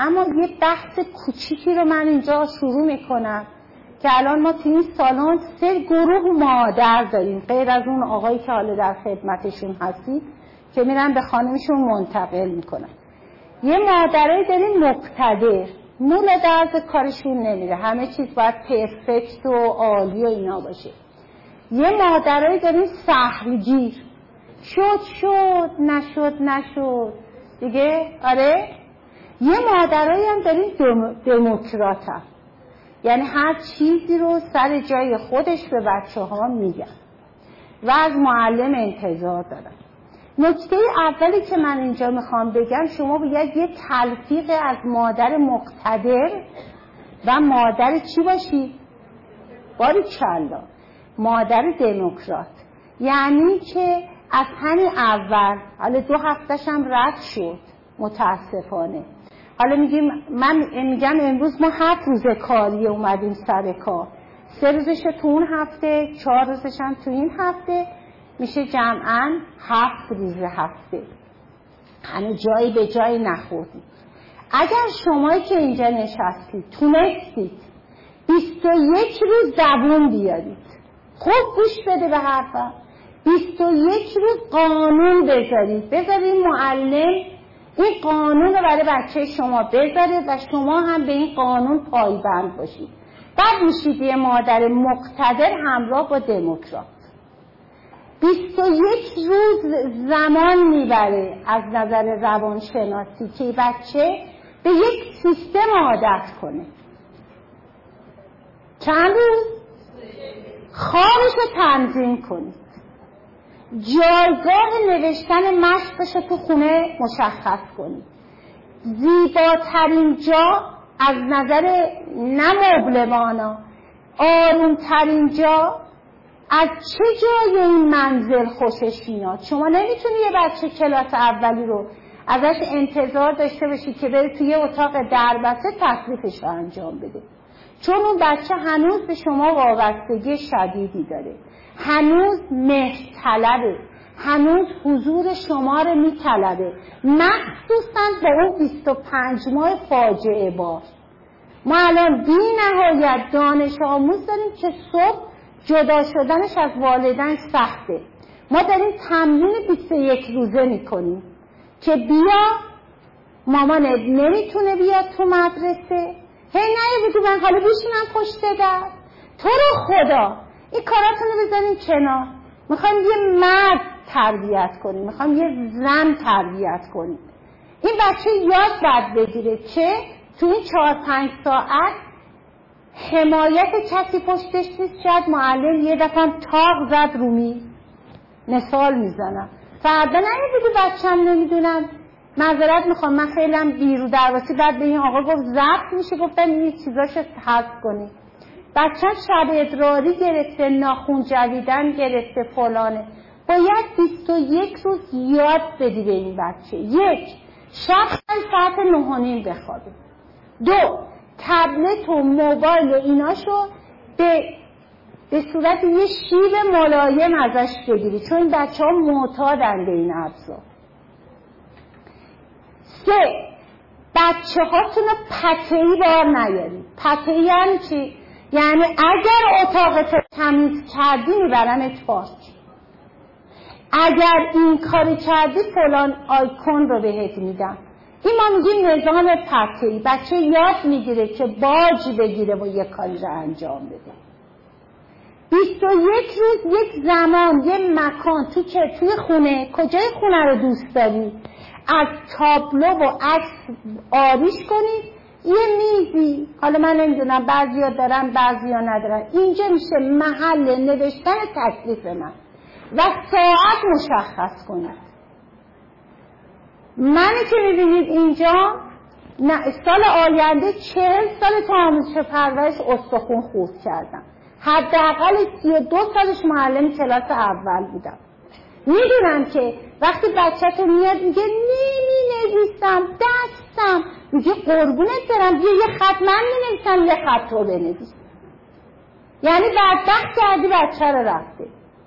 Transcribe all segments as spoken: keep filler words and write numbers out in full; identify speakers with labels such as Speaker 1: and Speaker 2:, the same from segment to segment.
Speaker 1: اما یه بحث کوچیکی رو من اینجا شروع میکنم که الان ما توی این سالن سه گروه مادر داریم، غیر از اون آقایی که حالا در خدمتشون هستید که میرن به خانمشون منتقل میکنن. یه مادرایی داریم مقتدر، مول درد کارشون نمیره، همه چیز باید پرفکت و عالی و اینا باشه. یه مادرایی داریم سهلگیر، شد شد نشد نشد دیگه. آره یه مادرایی هم داریم دم... دموکرات هم. یعنی هر چیزی رو سر جای خودش به بچه ها میگن و از معلم انتظار دارن. نکته اولی که من اینجا میخوام بگم، شما باید یه تلفیق از مادر مقتدر و مادر چی باشی؟ باریکلا مادر دموکرات. یعنی که از همین اول، حالا دو هفتهش هم رد شد متاسفانه، حالا میگیم، من میگم امروز ما هفت روز کاری اومدیم سر کار، سه روزش تو اون هفته، چهار روزش هم تو این هفته، میشه جمعاً هفت روز هفته. هنوز جایی به جایی نخوردید. اگر شمایی که اینجا نشستید تونستید بیست و یک روز زبون بیارید، خوب گوش بده به حرفم، بیست و یک روز قانون بذارید، بذارید معلم این قانون رو برای بچه شما بذاره و شما هم به این قانون پایبند باشید. بعد میشید یه مادر مقتدر همراه با دموکرات. بیست و یک روز زمان میبره از نظر روانشناسی که بچه به یک سیستم عادت کنه. چند روز؟ خوابش رو تنظیم کنید، جایگاه نوشتن مشقش رو تو خونه مشخص کنید، زیباترین جا از نظر نه مبلمانا، آرومترین جا، از چه جای این منزل خوشش میاد. شما نمیتونی یه بچه کلاس اولی رو ازش انتظار داشته باشی که بره توی اتاق دربسته تکلیفش رو انجام بده، چون اون بچه هنوز به شما وابستگی شدیدی داره، هنوز مهر طلبه، هنوز حضور شما رو میطلبه، مخصوصا با اون بیست و پنج ماه فاجعه بار. ما الان بی نهایت دانش آموز داریم که صبح جدا شدنش از والدین سخته. ما داریم تمرین بیست و یک روزه میکنیم که بیا مامانت نمیتونه بیاد تو مدرسه، هی نه بگو من حالا بشینم پشت در، تو رو خدا این کاراتون رو بذاریم کنار. میخوایم یه مرد تربیت کنیم، میخوایم یه زن تربیت کنیم. این بچه یاد باید بگیره که تو این چهار پنج ساعت حمایت کسی پشتش نیست. شاید معلم یه دفعه تاق زد رو میز، مثال میزنم، فردا نمیدونی بچه‌م نمیدونم معذرت میخوام من خیلی بیرو درواسی، بعد به این آقا گفت ضبط میشه، گفتم این چیزاشو حذف کنی. بچه شب ادراری گرفته، ناخون جویدن گرفته، فلانه. باید بیست و یک روز یاد بدی به این بچه. یک، شب ساعت نه و نیم بخوابه. دو، تبلت و موبایل و ایناشو به به صورت یه شیب ملایم ازش بگیری، چون بچه ها معتادن به این ابزار. سه، بچه هاتون رو پته‌ای بار نیارید. پته‌ای یعنی چی؟ یعنی اگر اتاقت تمیز کردی میبرمت پارک، اگر این کاری کردی فلان آیکون رو بهت میدم. این ما میگیم نظام پته‌ای. بچه یاد میگیره که باج بگیره و یک کاری رو انجام بده. بیست و یک روز یک زمان یه مکان تو که توی خونه، کجای خونه رو دوست داری از تابلو و عکس آریش کنید. یه میزی، حالا من نمیدونم بعضیا دارن بعضیا ندارن، اینجا میشه محل نوشتن تکلیف من و ساعت مشخص کنید. منی که میبینید اینجا سال آینده چهل سال تا آموزش پرورش استخون خورد کردم، حداقل سی و دو سالش معلم کلاس اول بودم. میدونم که وقتی بچه‌تون میاد میگه نمی نویسم دستم، میگه قربونت برم بیا یه خط من مینویسم یه خط تو بنویس، یعنی بدبخت کردی بچه رو رفته.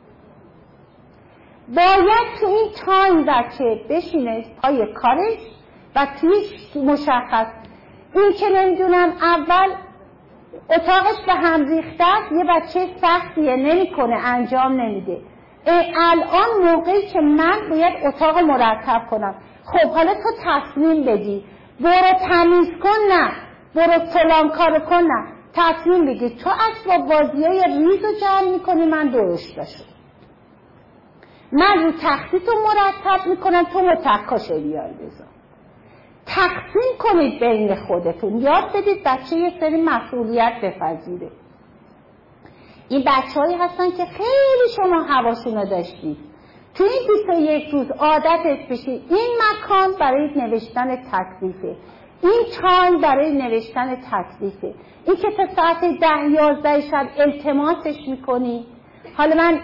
Speaker 1: باید تو این تایم بچه بشینه پای کارش و توی مشخص این که نمیدونم اول اتاقش به هم ریخته است، یه بچه سختیه نمیکنه، انجام نمیده. الان موقعی که من باید اتاق مرتب کنم، خب حالا تو تصمیم بدی برو تمیز کن، نه برو فلان کارو کن، نه تصمیم بگی تو اسباب بازیای ریزو جمع میکنی، من درشتاشو، من رو تختی تو مرتب میکنم، تو متکاشو بیار بذار. تقسیم کنید بین خودتون، یاد بدید بچه یه سری مسئولیت بپذیره. این بچه هایی هستن که خیلی شما هواشونو داشتید، تو این بیست و یک روز عادتت بشید این مکان برای نوشتن تکلیفه، این تایم برای نوشتن تکلیفه، این که تا ساعت ده یازده شب التماسش میکنی، حالا من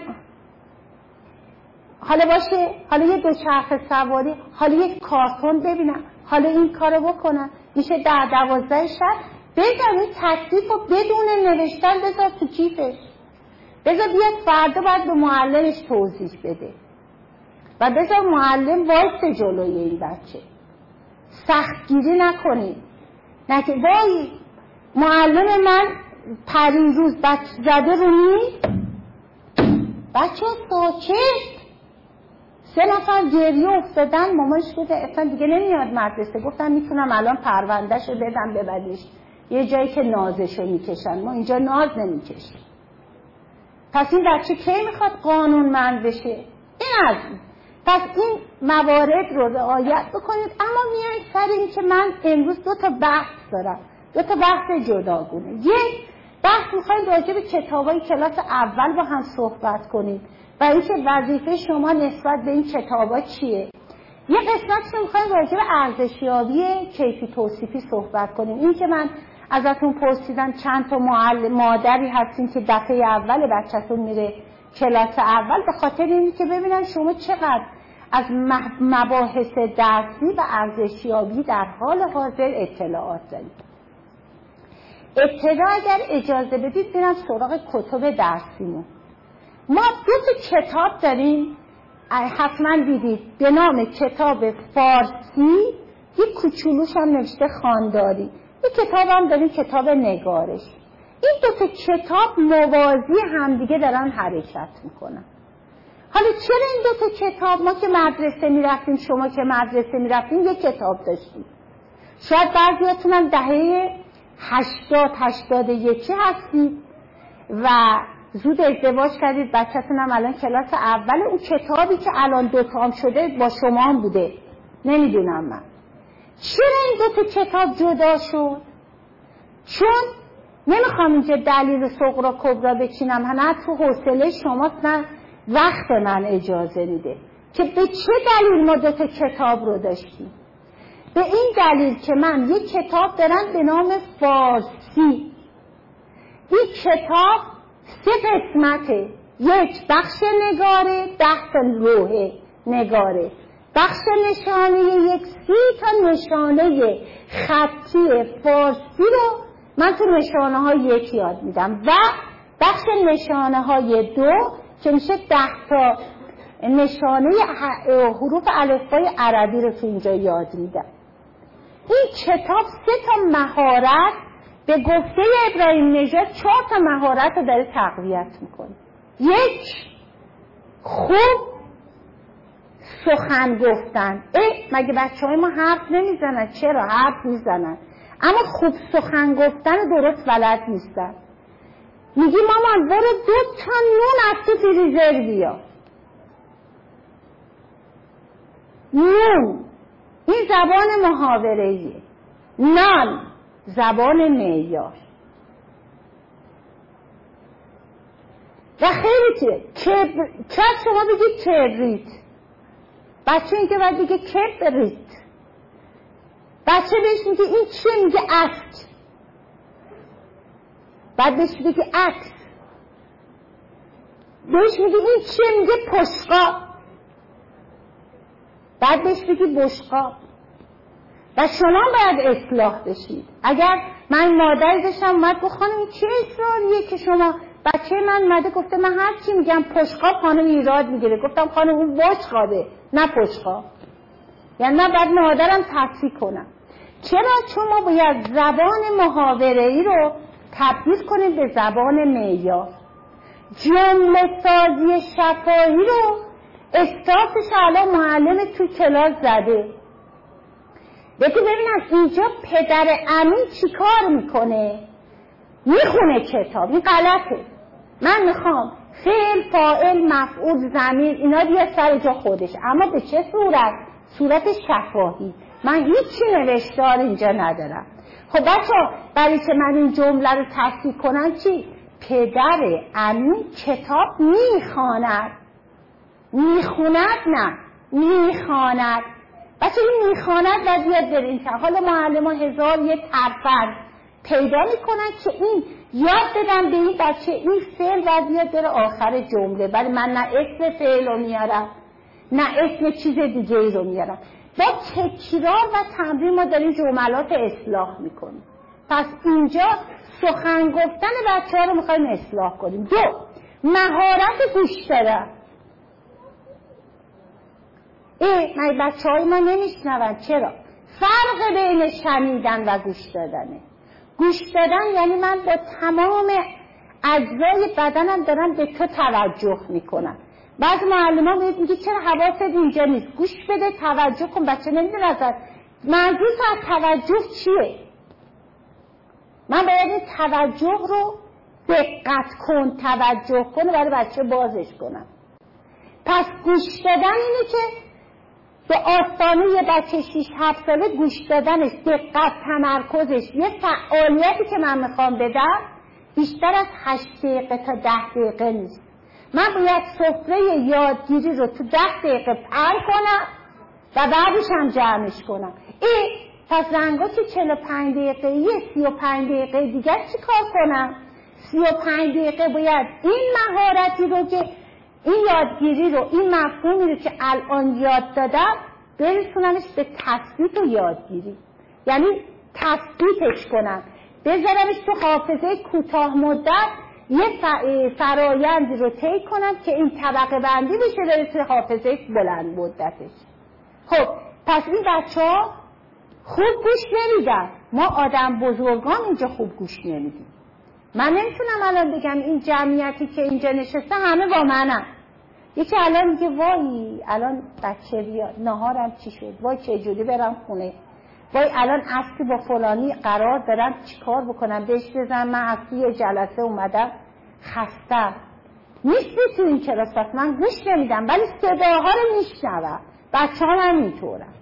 Speaker 1: حالا باشه، حالا یه دوچرخه سواری، حالا یک کارتون ببینم، حالا این کارو بکنم، میشه ده دوازده شب. بذار این تکلیف رو بدون نوشتن بذار تو کیفش، بذار بیاد فردا باید به معلمش توضیح بده و بذار معلم وایسته جلوی این بچه، سختگیری نکنید. نکه وای معلم من پریروز بچه زده رو میز، بچه ساکت، سه نفر گریه افتادن، مامانش گفت اصلا دیگه نمیاد مدرسه، گفتم میتونم الان پروندهشو بدم ببریش یه جایی که نازشو میکشن، ما اینجا ناز نمیکشیم. پس این بچه کی میخواد قانونمند بشه؟ این از این. پس این موارد رو رعایت بکنید. اما میایید سر این که من امروز دو تا بحث دارم، دو تا بحث جداگونه. یک بحث میخواید راجع به کتابای کلاس اول با هم صحبت کنید و اینکه وظیفه شما نسبت به این کتابا چیه. یه قسمت رو میخوایم راجع به ارزشیابی کیفی توصیفی صحبت کنیم. این که من ازتون پرسیدم چند تا معلم مادری هستین که دفعه اول بچه‌تون میره کلاس اول، به خاطر اینه که ببینن شما چقدر از مباحث درسی و ارزشیابی در حال حاضر اطلاعات دارید. ابتدا اگر اجازه بدید برم سراغ کتب درسیمون. ما دو تا کتاب داریم، حتما دیدید، به نام کتاب فارسی، یک کوچولوش هم نوشته خوانداری، یک کتاب هم داریم کتاب نگارش. این دو تا کتاب موازی همدیگه دارن حرکت میکنن. حالا چرا این دو تا کتاب؟ ما که مدرسه میرفتیم، شما که مدرسه میرفتیم یک کتاب داشتیم. شاید بعضیاتون هم دهه هشتاد هشتاد یکی هستید و زود ازدواج کردید، بچه‌تون هم الان کلاس اول. اون کتابی که الان دوتام شده با شما هم بوده، نمیدونم من چرا این دو تا کتاب جدا شد. چون نمیخوام اینجا دلیل صغرا کبرا بچینم، نه تو حوصله شماست نه وقت من اجازه میده که به چه دلیل ما دو تا کتاب رو داشتیم. به این دلیل که من یک کتاب دارم به نام فارسی. این کتاب سه قسمته، یک بخش نگاره، ده تا لوحه نگاره، بخش نشانه یک سی تا نشانه خطی فارسی رو من تو نشانه های یک یاد میدم و بخش نشانه های دو که میشه ده تا نشانه حروف الفبای عربی رو تو اینجا یاد میدم. این کتاب سه تا مهارت به گفته ابراهیم نژاد چهار تا مهارت رو داره تقویت میکنه. یک، خوب سخن گفتن. اه مگه بچه های ما حرف نمیزنن؟ چرا حرف میزنن اما خوب سخن گفتن درست بلد نیستن. میگی مامان برو دو تا نون از تو فریزر بیا. نون این زبان محاوره‌ایه، نان زبان معیار. و خیلی چیه کبر... چرا شما بگید کبریت، بچه این که باید بگه کبریت، بچه بهش میگه این چیه؟ میگه عکس. بعد بهش میگه عکس، بهش میگه این چیه؟ میگه پشقاب. بعد بهش میگه بشقاب. و شما باید اصلاح بشید. اگر من مادری داشتم اومد گفت خانم این چه اصلاحیه که شما، بچه من اومده گفته من هر چی میگم پشقاب، خانم ایراد میگیره. گفتم خانم اون بشقابه نه پشقاب. یعنی من باید مادرم تصحیح کنم. چرا؟ چون ما باید زبان محاوره‌ای رو تبدیل کنیم به زبان معیار. جمله سازی شفاهی رو استاسش الان معلم تو کلاس زده. بگو ببینم اینجا پدر امین چی کار میکنه؟ میخونه کتاب. این غلطه. من میخوام فعل، فاعل، مفعول، ضمیر اینا بیاد سر جا خودش، اما به چه صورت؟ صورت شفاهی. من هیچی نوشتار اینجا ندارم. خب بچه برای که من این جمله رو تصحیح کنم چی؟ پدر امین کتاب میخواند. میخوند نه، میخواند. بچه این میخواند و بیاد برین که حالا معلم ها هزار یه ترفند پیدا میکنن که این یاد بدن به این بچه این فعل و بیاد بره آخر جمله. ولی من نه اسم فعل رو میارم نه اسم چیز دیگه ای رو میارم. با تکرار و تمرین ما داریم جملات اصلاح میکنیم. پس اینجا سخن گفتن بچه ها رو میخوایم اصلاح کنیم. دو، مهارت گوش دادن. ای من بچه های ما نمیشنون. چرا؟ فرق بین شنیدن و گوش دادنه. گوش دادن یعنی من با تمام اجزای بدنم دارم به تو توجه میکنم. بعض معلم ها میگه چرا حواست اینجا نیست؟ گوش بده، توجه کن. بچه نمیدونه ازت منظور از توجه چیه؟ من باید این توجه رو دقت کن، توجه کن و برای بچه بازش کنم. پس گوش دادن اینه که به آستانه یه بچه شیش هفت ساله گوش دادنش، دقت، تمرکزش، یه فعالیتی که من میخوام بدم بیشتر از هشت دقیقه تا ده دقیقه نیست. من باید سفره یادگیری رو تو ده دقیقه پر کنم و بعدش هم جمعش کنم. ای پس رنگا که چهل و پنج دقیقه یه سی و پنج دقیقه دیگر چی کار کنم؟ سی و پنج دقیقه باید این مهارتی رو که این یادگیری رو، این مفهومی رو که الان یاد دادم برسونمش به تثبیت و یادگیری. یعنی تثبیتش کنم، بذارمش تو حافظه کوتاه مدت، یه فرایندی رو طی کنم که این طبقه بندی بشه برسه حافظه بلند مدتش. خب پس این بچه ها خوب گوش نمیدن. ما آدم بزرگان اینجا خوب گوش نمیدیم. من نمیتونم الان بگم این جمعیتی که اینجا نشسته همه با منم. یکی الان میگه وای الان بچه بیاد نهارم چی شد، وای چه جوری برم خونه، وای الان اصلی با فلانی قرار دارم چیکار بکنم، بهش بزنم من اصلی یه جلسه اومدم خستم. نیستی تو این کلاس، پس من گوش نمیدم ولی صداها رو میشنوم. بچه ها هم اینطورم.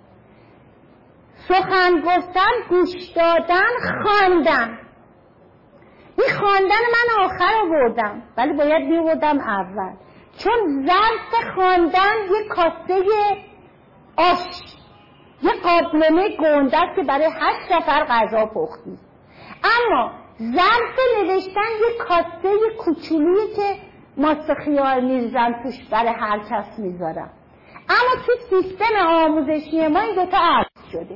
Speaker 1: سخن گفتن، گوش دادن، خواندن. این خواندن من آخر آوردم ولی باید میوردم اول، چون ظرف خواندن یه کاسه آش، یه قابلمه گنده است که برای هشت نفر غذا پختی. اما ظرف نوشتن یه کاسه کوچولویی که ماست خیار میریزن توش برای هر کس میذارم. اما تو سیستم آموزشی ما این دوتا عوض شده.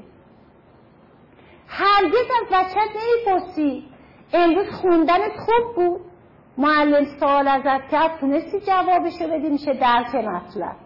Speaker 1: هرگز از بچت نمیپرسی امروز خوندنت خوب بود؟ معلم سوال ازت کرد تونستی جوابشو بدی؟ میشه درک مطلب.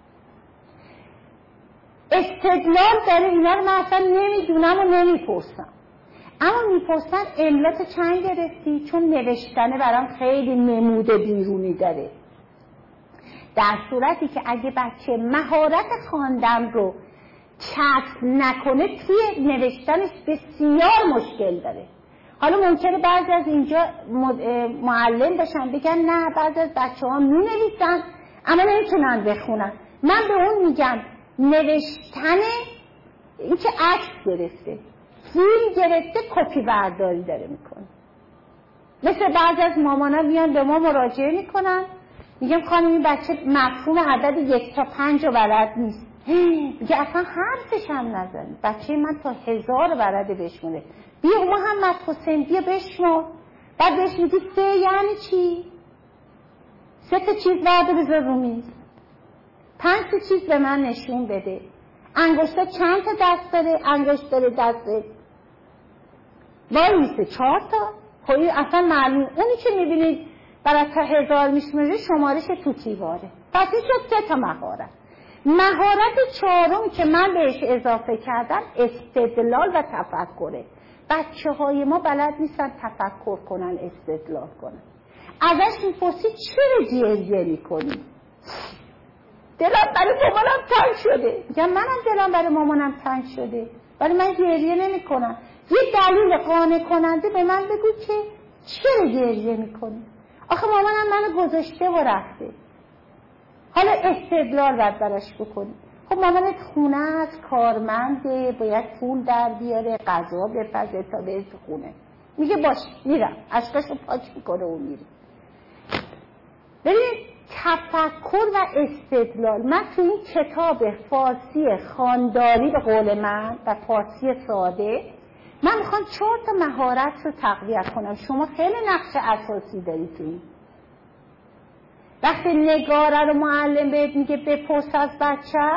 Speaker 1: استدلال داره. اینا رو من اصلا نمیدونم و نمیپرسم، اما میپرسن علت چند گرفتی؟ چون نوشتنه برام خیلی نمود بیرونی داره. در صورتی که اگه بچه مهارت خواندن رو کسب نکنه توی نوشتنش بسیار مشکل داره. حالا ممکنه بعضی از اینجا معلم باشن بگن نه بعضی از بچه ها می نویسن اما نمیتونن بخونن. من به اون میگم نوشتن این که عکس گرفته، فیلم گرفته، کپی برداری داره میکنه. مثل بعضی از مامانا میان به ما مراجعه میکنن میگم خانم این بچه مفهوم عدد یک تا پنج رو بلد نیست. میگه اصلا حرفش هم نزنی، بچه من تا هزار بلده بشمونه. بیا محمد حسین بیا بشمار. بعد بهش میگی سه یعنی چی؟ سه تا چیز بعد بذار رو میز، پنج تا چیز به من نشون بده. انگشتا چند تا دست داره؟ انگشت داره دسته وای میسه چهار تا. خب اصلا معلوم اونی که میبینید برای تا هزار میشماره شمارش تو تیواره. پس این شد سه تا مهارت. مهارت چهارم که من بهش اضافه کردم استدلال و تفکره. بچه های ما بلد نیستن تفکر کنن، استدلال کنن. ازش میپرسی چرا گریه میکنی؟ دلم برای مامانم تنگ شده. میگم منم دلم برای مامانم تنگ شده ولی من گریه نمی کنم. یه دلیل قانع کننده به من بگو که چرا گریه میکنی؟ آخه مامانم منو گذاشته و رفته. حالا استدلال باید براش بکنی. خب مامانت خونه است، کارمنده، باید پول در بیاره، غذا بپزه تا بره تو خونه. میگه باش میرم، اشکاشو پاک میکنه و میره. ببینید تفکر و استدلال، من تو این کتاب فارسی خانداری به قول من و فارسی ساده، من میخوام چهار تا مهارت رو تقویت کنم. شما خیلی نقش اساسی دارید تو این. وقتی نگاره رو معلم بهت میگه بپرس از بچه،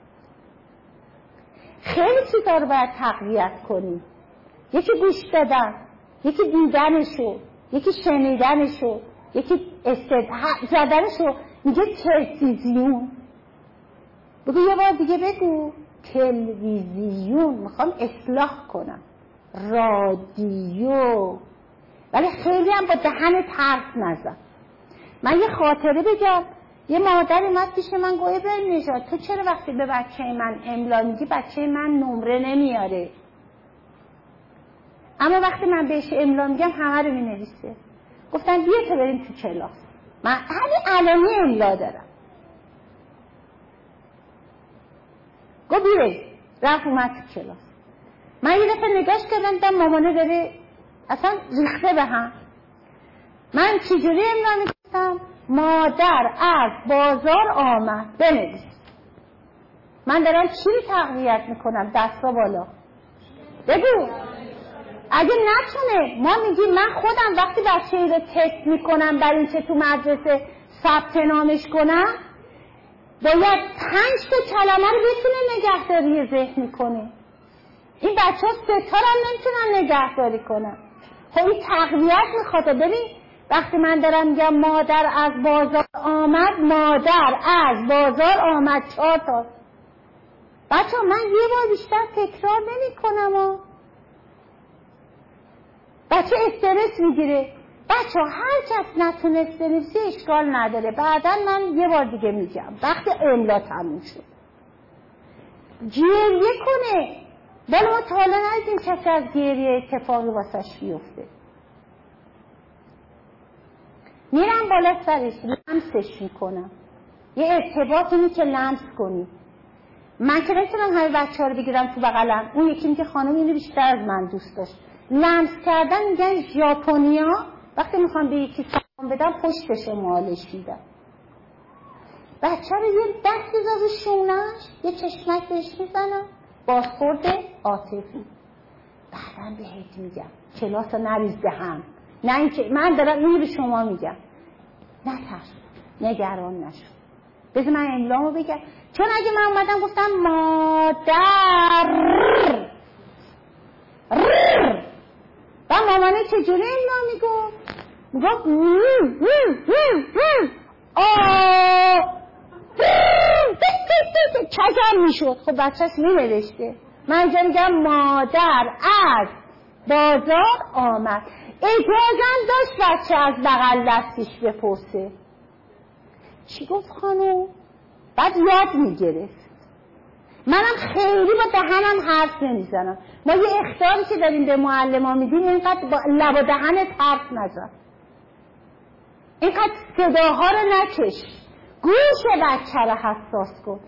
Speaker 1: خیلی چیزا رو باید تقویت کنی. یکی گوش دادن، یکی دیدنشو، یکی شنیدنشو، یکی استدلال زدنشو. میگه تلویزیون، بگو یه بار دیگه بگو تلویزیون، میخوام اصلاح کنم. رادیو، ولی خیلی هم با دهن حرف نزن. من یه خاطره بگم. یه مادر اومد پیش من گویه به نژاد تو چرا وقتی به بچه من املا میگی بچه من نمره نمیاره؟ اما وقتی من بهش املا میگم همه رو مینویسه. گفتم بیا تو بریم تو کلاس، من همین علمی املا دارم. گفت بیایی. رفت اومد تو کلاس. من یه دفعه نگاش کردم دیدم مامانه داره اصلا ریخته به هم. من چجوری املا میگفتم؟ مادر از بازار آمد. بنویس. من دارم چی رو تقویت میکنم؟ دستا بالا بگو. اگه نتونه، ما میگیم من خودم وقتی بچه ای رو تست میکنم برای اینکه تو مدرسه ثبت نامش کنم، باید پنج تا کلمه رو بتونه نگهداری ذهن کنه. این بچه ها ستا رو هم نمیتونن نگهداری کنن. خب این تقویت میخواد. ببین وقتی من دارم میگم مادر از بازار آمد، مادر از بازار آمد چهار تا. بچه ها من یه بار بیشتر تکرار نمی کنم. بچه استرس میگیره. بچه ها هر کس نتونست بنویسه اشکال نداره، بعدا من یه بار دیگه میگم وقتی املا تموم شد. گریه کنه. ولی ما تا حالا ندیدیم کسی از گریه اتفاقی واسش بیفته. میرم بالا سرش لمسش میکنم. یه ارتباط اینی که لمس کنی. من که نمیتونم همه بچه ها رو بگیرم تو بغلم. اون یکی میگه خانم اینو بیشتر از من دوست داشت. لمس کردن میگن ژاپنیا وقتی میخوام به یکی سلام بدم پشتش مالش میدم. بچه رو یه دست بذار رو شونش، یه چشمک بهش میزنم، بازخورد عاطفی. بعدم بهت میگم کلاس رو نریز به هم. نه اینکه من دارم اینو به شما میگم، نترس، نگران نشو. بذار من املامو بگم. چون اگه من اومدم گفتم مادر و مامانه چجوری املا میگو؟ میگفت آه چجر میشد. خب بچهش مینوشته. من اینجا میگم مادر از بازار آمد. اجازم داشت بچه از بغل دستش بپرسه چی گفت خانم؟ بعد یاد میگرفت. منم خیلی با دهنم حرف نمیزنم. ما یه اخطاری که داریم به معلم‌ها میدیم اینقدر با لب و دهنت حرف نزن، اینقدر صداها رو نکش، گوش بچه رو حساس کن.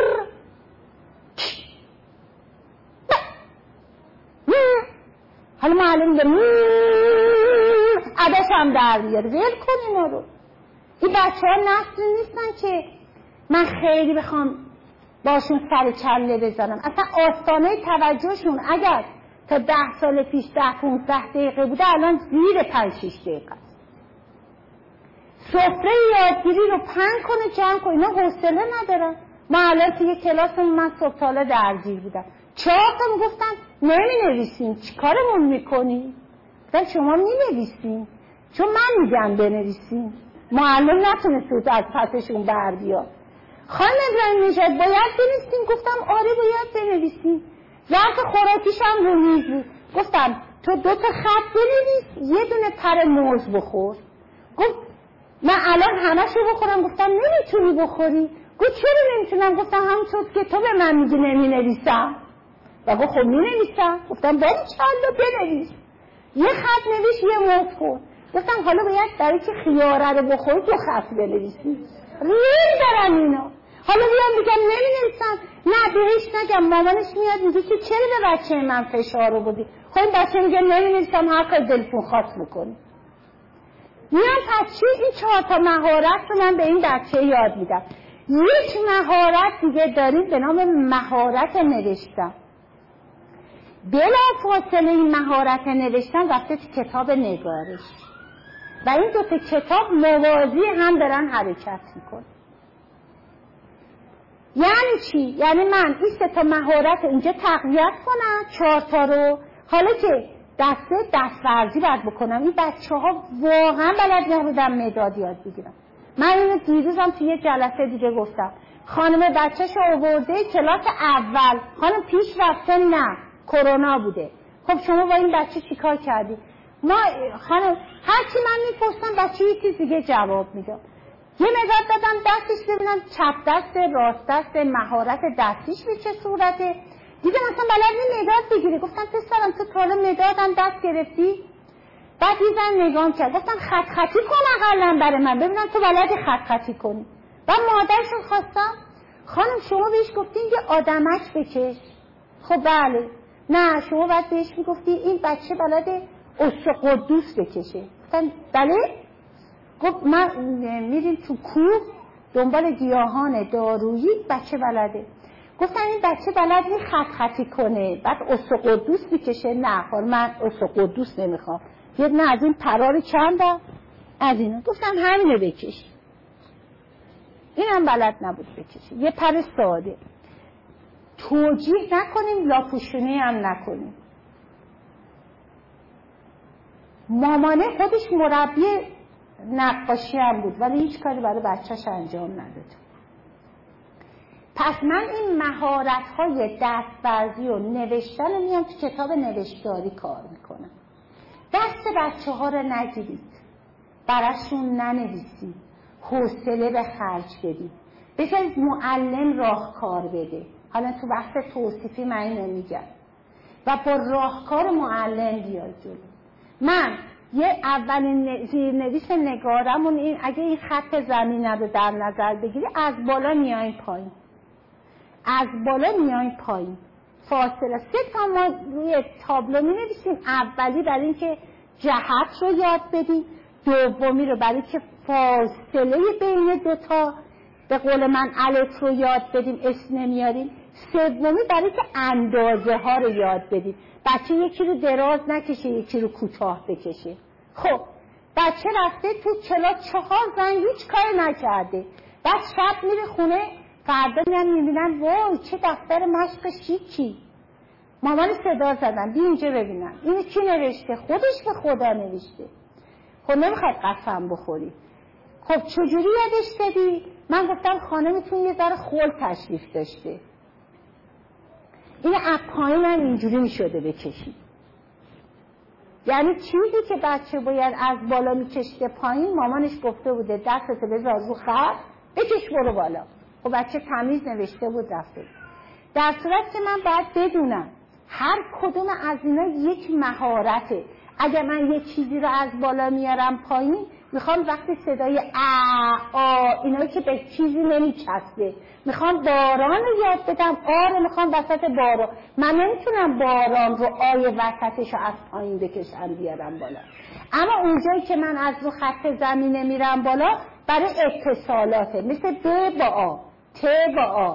Speaker 1: حالا معلم میگه عدس هم در بیاره. ول کن اینا رو. این بچه ها نسل نیستن که من خیلی بخوام باشون سر کله بزنم. اصلا آستانه توجهشون اگر تا ده سال پیش ده پونزده دقیقه بوده الان زیر پنج شیش دقیقه است. سفره یادگیری رو پنج کنه جمع کنه. اینا حوصله ندارن. ما الان توی کلاسمون من صبح تالا درگیر بودم. چهار تا میگفتن نمی نویسین، چی کارمون میکنی؟ گفتم شما می نویسین چون من میگم بنویسین. معلم نتونست از پسشون بر بیاد. خانم ابراهیم نژاد باید بنویسیم. گفتم آره باید بنویسیم. ظرف خوراکیش هم رو میز بود. گفتم تو دو تا خط بنویس، یه دونه پر موز بخور. گفت من الان همشو بخورم. گفتم نمیتونی بخوری. گفت چرا نمیتونم؟ گفتم همونطور که تو به من میگی نمی نویسم. و گفت خب می نویسم. گفتم باری چلا بنویس. یه خط نویس یه موز خور. گفتم حالا باید برای که خیاره رو بخوری دو خط بنویسی. ریل دارم اینا. حالا بیام بگم نمی نویسم. نه بهش نگم. مامانش میاد میگه که چرا به بچه من فشار رو بودی؟ خب این بچه میگه نمی نویسم، هر کار دلتون خواست میکنی. میام پس چی؟ این چهار تا مهارت رو من به این بچه یاد میدم. یک مهارت دیگه دارید به نام مهارت نوشتن. بلا فاصله این مهارت نوشتن رفته تو کتاب نگارش و این دو تا کتاب موازی هم دارن حرکت میکن. یعنی چی؟ یعنی من این سه تا مهارت اینجا تقویت کنم، چهار تا رو. حالا که دسته دستورزی باید بکنم، این بچه ها واقعا بلد نبودن مداد یاد بگیرم. من اینو دیروزم توی یه جلسه دیگه گفتم. خانم بچه‌ش آورده کلاس اول، خانم پیش رفته نه کرونا بوده. خب شما با این بچه چیکار کردی؟ ما خانم هرچی من میپرسم بچه یه چیز دیگه جواب میده. یه مداد دادم دستش ببینم چپ دست راست دست، مهارت دستیش به چه صورته. دیگه مثلا بلد نی مداد بگیره. گفتم پسرم تو تا حالا مدادم دست گرفتی؟ بعد یه زن نگام کرد. گفتم خط خطی کن اقلا برای من ببینم تو بلدی خط خطی کنی. بعد مادرشون خواستم خانم شما بهش گفتین یه آدمک بکش. خب بله. نه شما باید بهش میگفتی این بچه بلده اسو قدوس بکشه. گفتم بله. گفت من میریم تو کوه دنبال گیاهان دارویی، بچه بلده. گفتم این بچه بلد نی خط خطی کنه بعد اسو قدوس بکشه. نه خانم من اسو قدوس نمیخوام، یه نه از این پرار چندم از اینو. گفتم همینو بکش. اینم بلد نبود بکشه، یه پر ساده. توجیه نکنیم، لاپوشونی هم نکنیم. مامانه خودش مربی نقاشی هم بود ولی هیچ کاری برای بچهش انجام نداد. پس من این مهارت‌های دست‌ورزی و نوشتن رو میام تو کتاب نوشتاری کار میکنم. دست بچه ها رو نگیرید، براشون ننویسید، حوصله به خرج بدید، بذارید معلم راهکار بده. حالا تو بحث توصیفی من اینو میگم و با راهکار معلم بیاید جلو. من یه اولین زیرنویس نگارمون این اگه این خط زمینه رو در نظر بگیری از بالا میایم پایین، از بالا میایم پایین، فاصله سه تا ما روی تابلو می نویسیم. اولی برای اینکه جهت رو یاد بدیم، دومی رو برای که فاصله بین دوتا به قول من الف رو یاد بدیم اسم نمیاریم، سومی برای که اندازه ها رو یاد بدیم. بچه یکی رو دراز نکشه یکی رو کوتاه بکشه. خب بچه رفته تو کلاس چهار زنگ هیچ کار نکرده، بعد شب میره خونه فردا میان میبینن وای چه دفتر مشق شیکی. مامان صدا زدن بی اینجا ببینن اینو کی نوشته؟ خودش به خدا نوشته. خب نمیخواد قسم بخوری. خب چجوری یادش دادی؟ من گفتم خانمتون یه ذره خول تشریف داشته، این از پایین هم اینجوری میشده بکشی. یعنی چیزی که بچه باید از بالا میکشته پایین مامانش گفته بوده دستتو بذار رو خط بکش برو بالا. خب بچه تمیز نوشته بود رفته. در صورت که من باید بدونم هر کدوم از اینا یک مهارته. اگر من یک چیزی رو از بالا میارم پایین، میخوام وقتی صدای آ آ اینا که به چیزی نمیچسبه، میخوام باران رو یاد بدم، آ رو میخوام وسط باران. من نمیتونم باران رو آی وسطش رو از پایین بکشم بیارم بالا. اما اونجایی که من از رو خط زمینه میرم بالا برای اتصالاته، مثل ب با آ، ت با آ،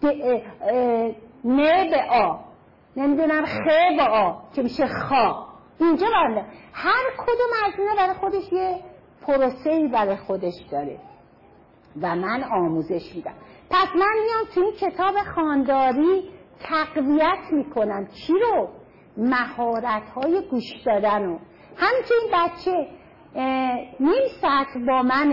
Speaker 1: ن به آ، نمیدونم خ با آ که میشه خا. اینجا برده هر کدوم از اینا برای خودش یه پروسه‌ای برای خودش داره و من آموزش میدم. پس من میام تو این کتاب خوانداری تقویت میکنم چی رو؟ مهارت‌های گوش دادن رو. همچنین بچه نیم ساعت با منه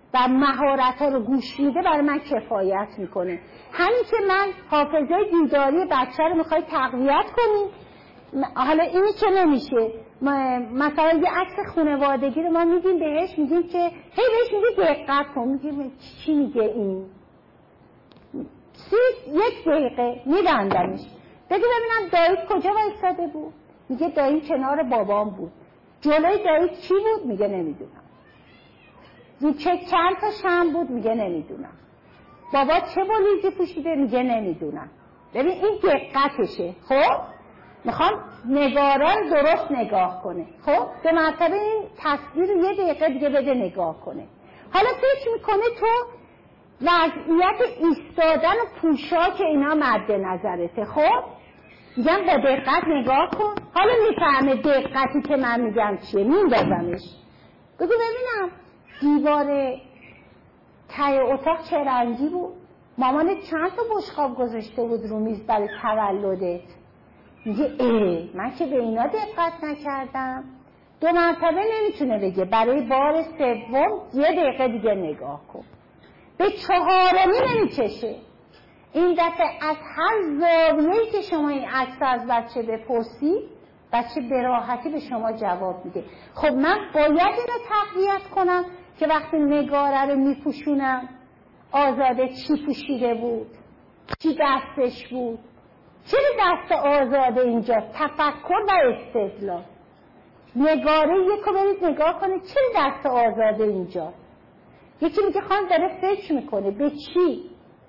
Speaker 1: و مهارت‌ها رو گوش میده برای من کفایت میکنه. همین که من حافظه دیداری بچه رو میخوای تقویت کنی، حالا اینی که نمیشه، مثلا یه عکس خانوادگی رو ما میدیم بهش، میگیم که هی بهش میگه دقت کن، میگیم چی میگه این، سی یک دقیقه میبندمش، بگی ببینم دایید کجا وایساده بود، میگه دایید کنار بابام بود. جلوی دایید چی بود؟ میگه نمیدونم. رو چه چند تا شم بود؟ میگه نمیدونم. بابا چه بلیزی پوشیده؟ میگه نمیدونم. ببین این دقتشه. خب میخوام نگاران درست نگاه کنه. خب به مرتبه این تصویر رو یه دقیقه دیگه بده نگاه کنه. حالا فکر میکنه تو وضعیت ایستادن و پوشاک اینا مد نظرته. خب میگم با دقت نگاه کن. حالا میفهمه دقتی که من میگم چیه، میندازمش. بگو ببینم دیوار ته اتاق چه رنگی بود؟ مامانت چند تا بشقاب گذاشته بود رو میز برای تولدت؟ میگه اه من که به اینا دقت نکردم. دو مرتبه نمیتونه بگه، برای بار سوم یه دقیقه دیگه نگاه کن. به چهارمی نمیکشه. این دفعه از هر زاویه‌ای که شما این عکس از بچه بپرسی، بچه به راحتی به شما جواب میده. خب من باید اینو تقویت کنم که وقتی نگاره رو میپوشونم آزاده چی پوشیده بود، چی دستش بود، چرا دست آزاده اینجا؟ تفکر و استدلال. نگاره یکو برید نگاه کنه چرا دست آزاده اینجا. یکی میگه خانم داره فکر میکنه به چی؟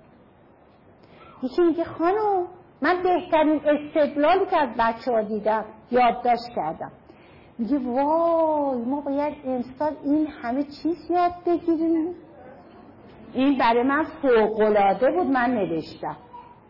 Speaker 1: یکی میگه خانم من بهترین استدلالی که از بچه ها دیدم یادداشت کردم. میگه وای ما باید امسال این همه چیز یاد بگیریم. این برای من فوق‌العاده بود، من نوشتم.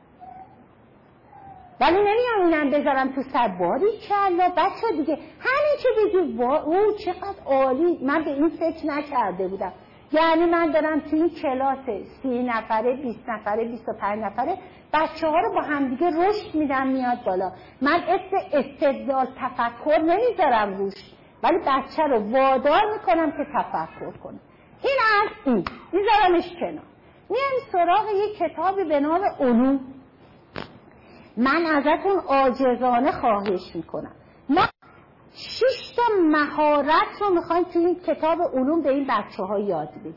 Speaker 1: ولی نمیام اینم بذارم تو سر باری کلا بچه دیگه همین که بگی وا او چقدر عالی، من به این فکر نکرده بودم. یعنی من دارم تو این کلاس سی نفره بیست نفره بیست و پنج نفره بچه ها رو با همدیگه رشد میدم میاد بالا. من اسم استدلال تفکر نمیذارم روش، ولی بچه رو وادار میکنم که تفکر کنه. این از این میذارمش کنار. میام سراغ یک کتابی به نام علوم. من ازتون عاجزانه خواهش میکنم، ما شش تا مهارت رو میخوایم توی این کتاب علوم به این بچه ها یاد بدیم.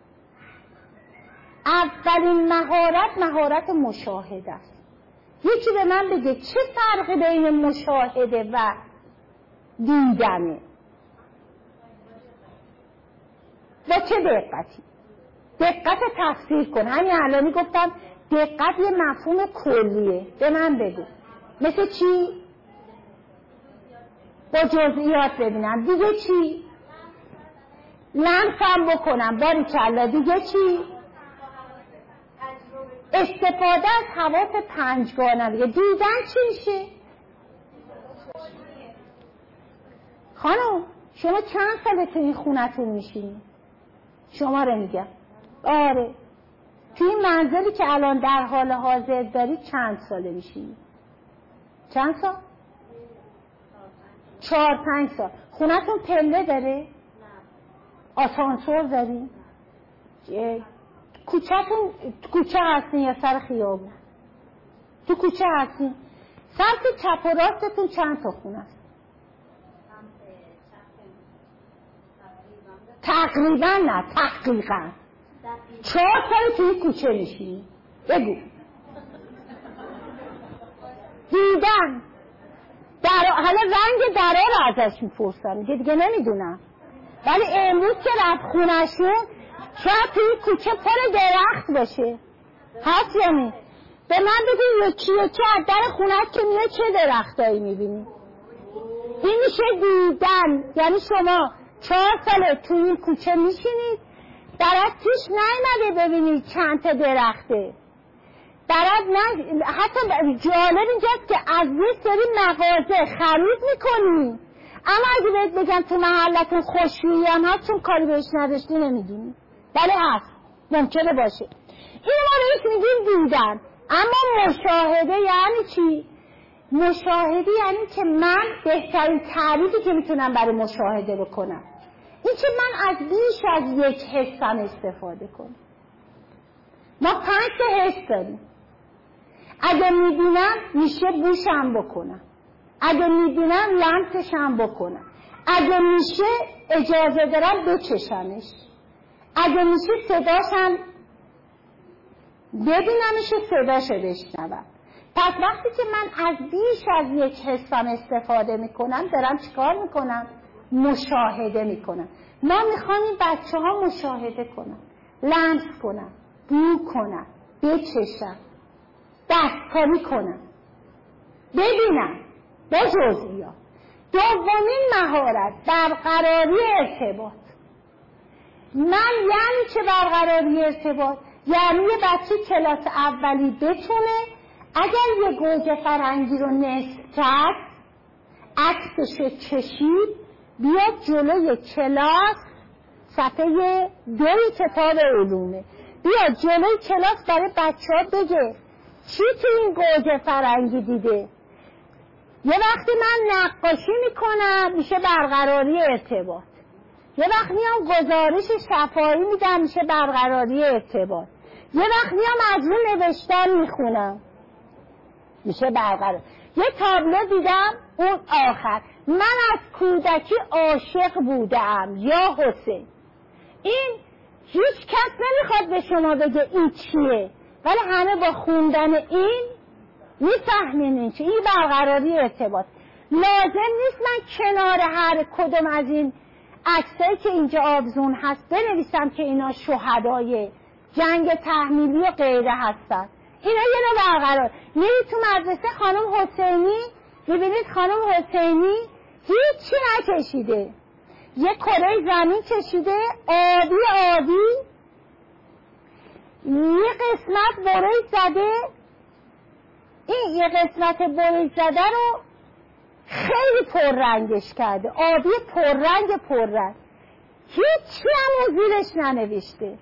Speaker 1: اولین مهارت مهارت مشاهده است. یکی به من بگه چه فرقی بین مشاهده و دیدنه؟ با چه دقتی؟ دقت تفسیر کن. همین الانی گفتم دقت یه مفهوم کلیه. به من بگو مثل چی؟ با جزئیات ببینم. دیگه چی؟ لمسم بکنم. باریکلا. دیگه چی؟ استفاده از حواس پنجگانه. دیگه دیدن چی میشه؟ خانم شما چند ساله تو این خونتون میشینی؟ شما رو میگم. آره تو این منزلی که الان در حال حاضر داری چند ساله میشینی؟ چند سال؟ چهار پنج سال. خونتون پله داره؟ آسانسور داری؟ کوچه‌تون کوچه هستین یا سر خیابون؟ تو کوچه هستین. سمت چپ و راستتون چند تا خونه است؟ تقریبا نه تحقیقا چهار سال توی کوچه میشینی. بگو. دیدن در حالا رنگ دره رو ازش میپرسم میگه دیگه نمیدونم، ولی امروز که رفت خونشون شاید توی کوچه پر درخت باشه. هست یا نی؟ به من بگو یکی یکی از در خونت که میاد چه درختایی میبینی؟ این میشه دیدن. یعنی شما چهار ساله توی این کوچه میشینید، درت پیش نیامده ببینید چند تا درخته. درت نه. حتی جالب اینجاست که از یه سری مغازه خرید میکنی، اما اگه بهت بگم تو محلتون خوشویی هم هست چون کاری بهش نداشتی نمیدونی. بله هست، ممکنه باشه. این ما بهش میگیم دیدن. اما مشاهده یعنی چی؟ مشاهده یعنی که من بهترین تعریفی که میتونم برای مشاهده بکنم این که من از بیش از یک حسم استفاده کنم. ما پنج تا حس داریم. اگه میبینم میشه بوشم بکنم، اگه میبینم لمسشم بکنم، اگه میشه اجازه دارم بچشمش، اگه میشه صداشم ببینمش و صداشو بشنوم. پس وقتی که من از بیش از یک حسم استفاده میکنم دارم چیکار میکنم؟ مشاهده میکنم. ما میخوایم این بچه ها مشاهده کنم، لمس کنم، بو کنم، بچشم، دستکاری کنم، ببینم با جزئیات. دومین مهارت برقراری ارتباط. من یعنی چه برقراری ارتباط؟ یعنی یه بچه کلاس اولی بتونه اگر یه گوجه فرنگی رو نصف کرد عکسش کشید بیاد جلوی کلاس، صفحه دوی کتاب علومه، بیاد جلوی کلاس برای بچه ها بگه چی تو این گوجه فرنگی دیده. یه وقتی من نقاشی میکنم میشه برقراری ارتباط، یه وقت میام گزارش شفاهی میدم میشه برقراری ارتباط، یه وقت میام از رو نوشتن میخونم میشه برقرار. یه تابلو دیدم اون آخر، من از کودکی عاشق بودم یا حسین. این هیچ کس نمیخواد به شما بگه این چیه، ولی همه با خوندن این میفهمین این چیه. این برقراری ارتباط. لازم نیست من کنار هر کدوم از این عکسایی که اینجا آبزون هست بنویسم که اینا شهدای جنگ تحمیلی و غیره هستن. اینا یه نوع برقرار. میرید تو مدرسه خانم حسینی میبینید خانم حسینی هیچی نکشیده، یه کره زمین کشیده آبی آبی، یه قسمت بریز زده، این یه قسمت بریز زده رو خیلی پررنگش کرده، آبی پررنگ پررنگ، هیچی هم زیرش ننوشته.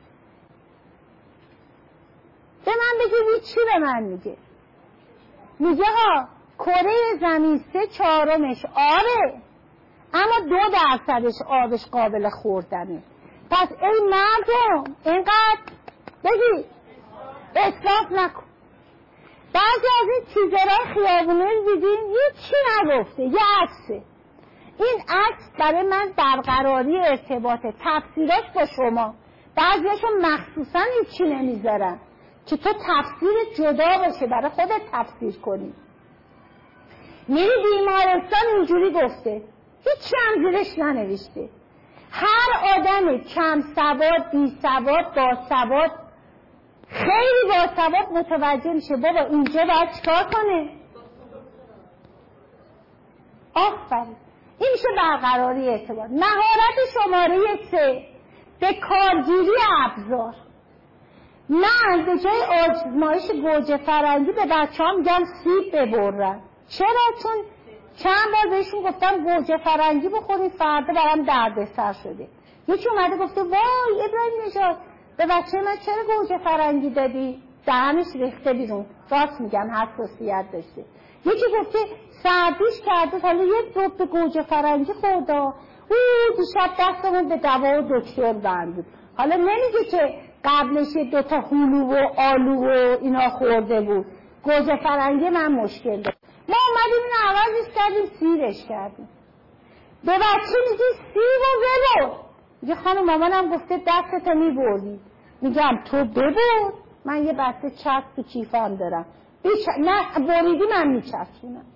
Speaker 1: به من بگه هیچی به من میگه میگه ها کره زمین سه چهارمش آبه اما دو درصدش آبش قابل خوردنه. پس ای مردم اینقدر بگی اسراف نکن. بعضی از این تیزرهای خیابونه دیدین هیچی نگفته، یه عکسه. این عکس برای من برقراری ارتباطه. تفسیراش با شما بعضیاشو مخصوصا هیچی نمیذارن که تو تفسیر جدا باشه برای خودت تفسیر کنی. میری بیمارستان اینجوری گفته، هیچی هم زیرش ننوشته. هر آدم کم سواد، بی سواد، با سواد، خیلی با سواد متوجه میشه بابا اینجا باید چکار کنه. آفرین. این میشه برقراری ارتباط. مهارت شماره سه، به کارگیری ابزار. من به جای آزمایش گوجه فرنگی به بچه ها میگم سیب ببرن. چرا؟ چون چند بار بهشون گفتم گوجه فرنگی بخورید فردا برام دردسر شده. یکی اومده گفته وای ابراهیم نژاد به بچه من چرا گوجه فرنگی دادی؟ دهنش ریخته بیرون. راست میگم حساسیت داشته. یکی گفته سردیش کرده حالا یه دوب گوجه فرنگی خورده. او دیشب دستمون به دوا و دکتر بند بود. حالا نمیگه که قبلش دو تا هلو و آلو و اینا خورده بود. گوجه فرنگی من مشکل داشت. ما اومدیم این عوضش کردیم سیرش کردیم. به بچه میگی سیر و ببر. میگه خانم مامانم گفته دستتو میبردی. میگم تو ببر. من یه بسته چسب تو کیفم دارم. بیچ... نه بریدی من میچسبونم.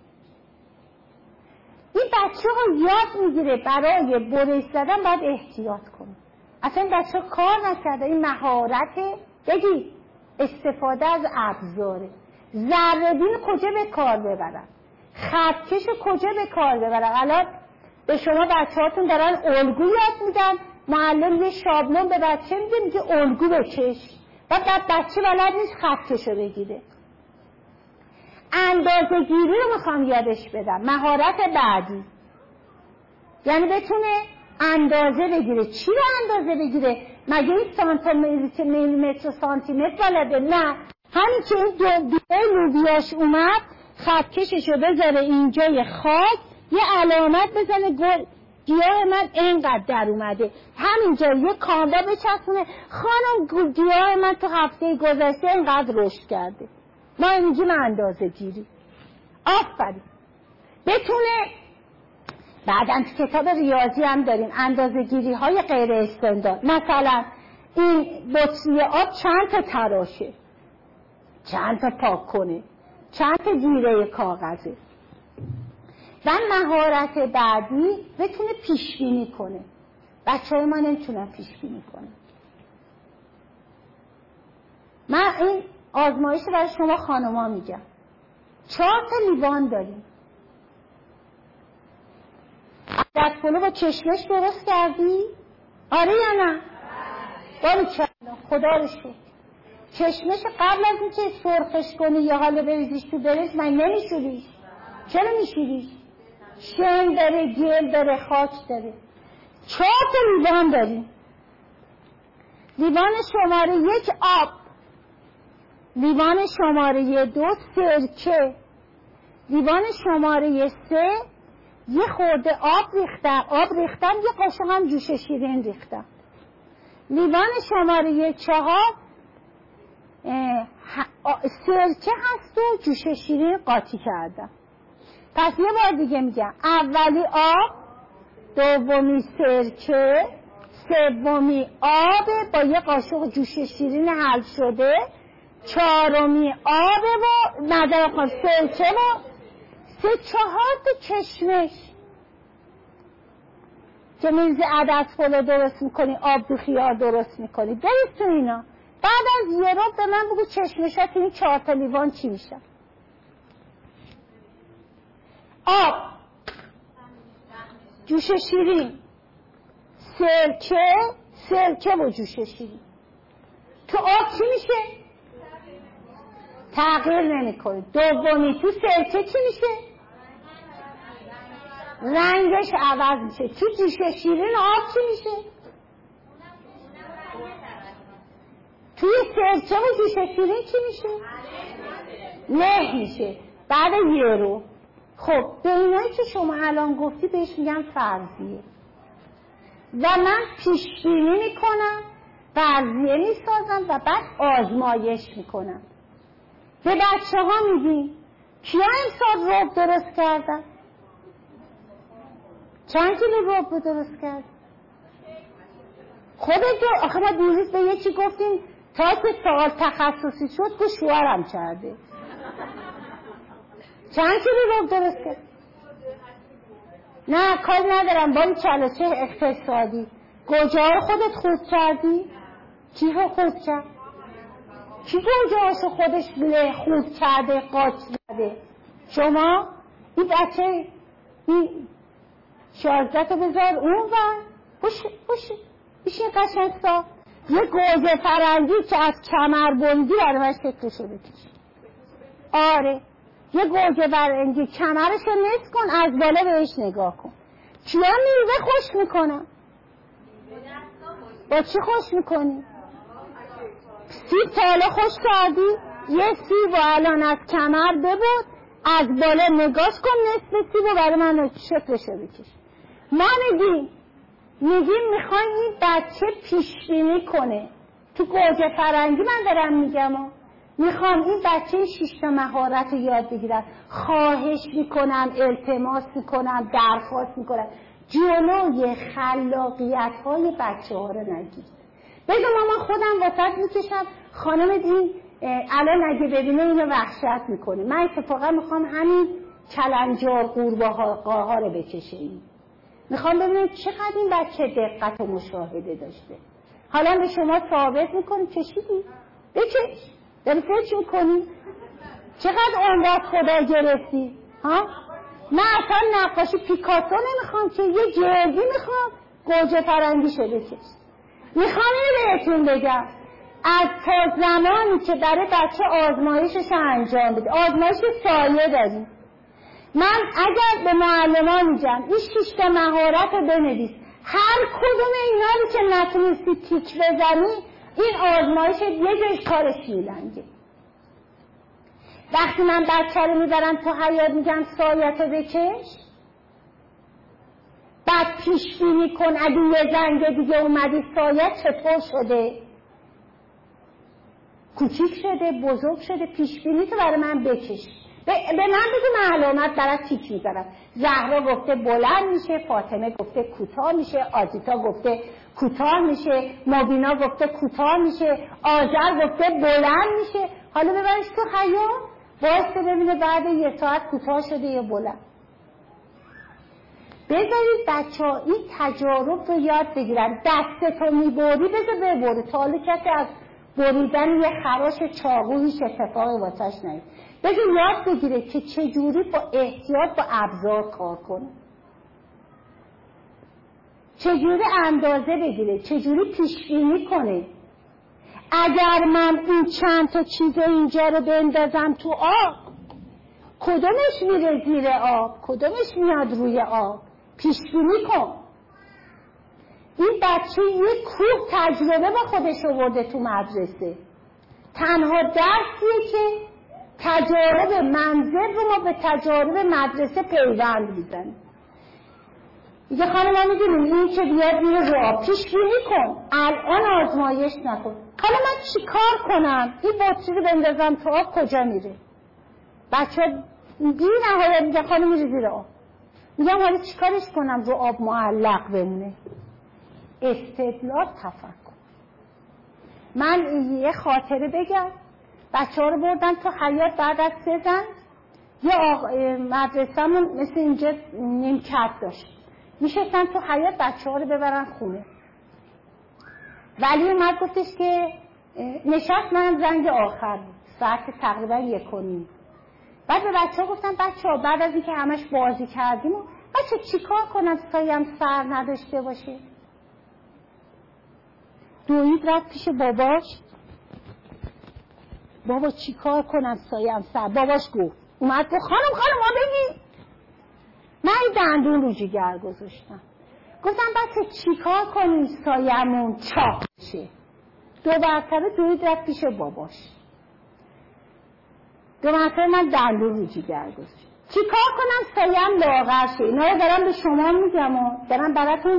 Speaker 1: این بچه ها یاد میگیره برای بریش زدن باید احتیاط کنه. اصلا این بچه ها کار نکرده. این مهارت بگی استفاده از ابزاره. ذره‌بین کجا به کار ببرن، خطکش کجا به کار ببرن. الان به شما بچه هاتون دارن الگو یاد میدن، معلم یه شابلون به بچه میده میگه الگو بکش، بعد بچه بلد نیست خطکش رو بگیره. اندازه گیری رو میخوام یادش بدم. مهارت بعدی یعنی بتونه اندازه بگیره. چی رو اندازه بگیره؟ مگه این سانتیمتر میلیمتر سانتی متر بلده؟ نه، همین که این دو لوبیاش اومد خطکششو بذاره اینجای خاک، یه علامت بزنه گل گیاه من اینقدر در اومده، همینجا یه کاندا بچسبونه خانم گیاه من تو هفته گذشته اینقدر رشد کرده. ما اینجا اندازه گیری آفرین بتونه. بعداً تو کتاب ریاضی هم داریم اندازه گیری های غیر استاندارد. مثلا این بطری آب چند تا تراشه، چند تا پاک کنه، چند تا جیره کاغذه. و مهارت بعدی بتونه پیش بینی کنه. بچه‌های ما نمیتونن پیش بینی کنه. من این آزمایش رو برای شما خانوما میگم. چهار تا لیوان داریم. عدد پلو با چشمش درست کردی؟ آره یا نه؟ باری چند خدا رو شکر. چشمش قبل از اینکه سرخش کنی یا حالا بریزیش تو برنج من نمیشوریش. چرا میشوریش؟ شن داره، گل داره، خاک داره. چهار تا لیوان داریم. لیوان شماره یک آب، لیوان شماره دو سرکه، لیوان شماره سه یه خورده آب ریختم، آب ریختم یه قاشق هم جوش شیرین ریختم. لیوان شماره چهار سرکه هست و جوش شیرین قاطی کردم. پس یه بار دیگه میگم اولی آب، دومی سرکه، سومی آب با یه قاشق جوش شیرین حل شده، چهارمی آب و نداره خواهد سرکه و سه چهار تا چشمش که میزی عدس پلو درست میکنی، آب دو خیار درست میکنی. برید تو اینا. بعد از یه رو به من بگو چشمشت این چهار تا لیوان چی میشه؟ آب، جوش شیرین، سرکه، سرکه و جوش شیرین. تو آب چی میشه؟ تغییر نمیکنه. دومی تو سرکه چی میشه؟ رنگش عوض میشه. تو جوش شیرین آب چی میشه؟ توی سرکه و جوش شیرین چی میشه؟ نه میشه. بعد یه رو. خب به اینایی که شما الان گفتی بهش میگم فرضیه و من پیش بینی میکنم، فرضیه میسازم و بعد آزمایش میکنم. به بچه ها میگیم کیا امسال رب درست کردن؟ چند کیلو رب درست کرد؟ خودت جو آخه ما دیروز به یکی گفتیم تا که سوال تخصصی شد که شوهرم کرده. چند کیلو رب درست کرد؟ نه کار ندارم با چالشه اقتصادی. گوجه خودت خود کردی؟ کی رو خود کرد؟ کی گوجه هاشو خودش بله خود کرده قاچ زده؟ شما؟ این بچه این شارزت رو بذار اون ور باشه باشه بیشین قشنگسا یه گوجه فرنگی که از کمر بندی برای من شکلشو بکش. آره یه گوجه فرنگی کمرشو نصف کن از بالا بهش نگاه کن. کیا میوه خوش میکنن؟ با چی خوش میکنی؟ سیب تالا خوش کردی؟ یه سیب و الان از کمر ببود از بالا نگاش کن نصف سیب و برای من شکلشو بکش. ما میگیم میگیم میخوایم این بچه پیشبینی کنه. تو گوجه فرنگی من دارم میگم ها. میخوام این بچه شش تا مهارت رو یاد بگیرن. خواهش میکنم، التماس میکنم، درخواست میکنم. جلوی خلاقیت های بچه ها رو نگیر. بگم مامان خودم واسط میکشم خانم این الان اگه ببینه اینو وحشت میکنه. من اتفاقا میخوام همین کلنجار قورباغه رو بکشه این. میخوام ببینم چقدر این بچه دقت و مشاهده داشته. حالا به شما ثابت میکنی کشیدی؟ بکش. داری فکر میکنی؟ چقدر عمرت خدا گرفتی؟ ها؟ من اصلا نقاشی پیکاسو نمیخوام که یه جلدی میخوام گوجه فرنگیشو بکش. میخوام این بهتون بگم از تا زمانی که برای بچه آزمایشش انجام بده، آزمایش سایه داریم. من اگر به معلمان میگم این شش تا مهارت رو بنویس، هر کدوم اینا رو که نتونستی تیک بزنی این آزمایش یه جایش کارش میلنگه. وقتی من بچه رو میبرم تو حیاط میگم سایت رو بکش، بعد پیش بینی کن اگه یه زنگ دیگه اومدی سایه چطور شده، کوچیک شده بزرگ شده، پیش بینی تو برای من بکش، به من بگو من علامت برای تیک میذارم. زهرا گفته بلند میشه، فاطمه گفته کوتاه میشه، آزیتا گفته کوتاه میشه، مبینا گفته کوتاه میشه، آذر گفته بلند میشه. حالا ببرش تو خیال واسه ببینه بعد یه ساعت کوتاه شده یا بلند. بذارید بچه ها این تجارب رو یاد بگیرن. دستتو میبری بذار ببری، تا حالا کسی از بریدن یه خراش چاقو هیچ اتفاقی واسش نیست. بذار یاد بگیره که چجوری با احتیاط با ابزار کار کنه، چجوری اندازه بگیره، چجوری پیش بینی کنه. اگر من این چند تا چیز اینجا رو بندازم تو آب، کدومش میره زیر آب، کدومش میاد روی آب، پیش بینی کن. این بچه یه کوه تجربه با خودش آورده تو مدرسه. تنها درسیه که تجارب منزل رو ما به تجارب مدرسه پیوند میزنیم. دیگه خانم ها میدونیم این که بیاد میره رو آب، پیش بینی کن، الان آزمایش نکن. حالا من چی کار کنم؟ این بطری رو بندازم تو آب کجا میره؟ بچه بی نهایت میگه خانم میره زیر آب. میگم حالا چی کارش کنم رو آب معلق بمونه؟ استدلال تفکر. من یه خاطره بگم. بچه ها رو بردن تو حیاط بعد از سه زن. یه آق... مدرسه‌مون مثل اینجا نیمکت داشت، میشستن تو حیاط بچه ها رو ببرن خونه. ولی اومد گفتش که نشست، من زنگ آخر بود، ساعت تقریبا یک و نیم. بعد به بچه ها گفتم بچه ها بعد از اینکه همش بازی کردیم بچه چی کار کنم سایم سر نداشته باشه؟ دوید رفت پیش باباش. بابا چی کار کنم سایم سر؟ باباش گفت، اومد گفت خانم خانم ما بگیم. من این دندون رو جگر گذاشتم. گفتم بچه چی کار کنیم سایمون چاق شه؟ دو مرتبه دوید رفت پیش باباش. دو مرتبه من دندون رو جگر گذاشتم. چی کار کنم سایم لاغر شه؟ اینا رو دارم به شما میگم و دارم براتون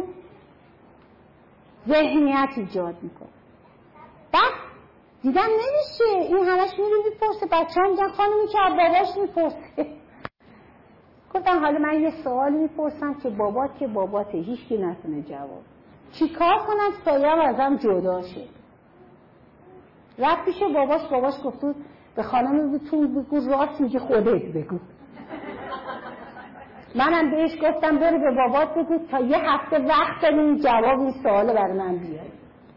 Speaker 1: ذهنیت ایجاد میکنم. بعد دیدم نمیشه، این همش میره میپرسه. بچه هم میگن خانمی که باباش میپرسه. گفتم حالا من یه سوال میپرسم که بابات که باباته، هیچ کی نتونه جواب. چی کار کنم سایم ازم جدا شه؟ رفت پیش باباش. باباش گفت به خانم تو بگو راست میگه، خودت بگو. منم بهش گفتم بری به بابات بگو تا یه هفته وقت داریم جواب این سوال برای من بیاری.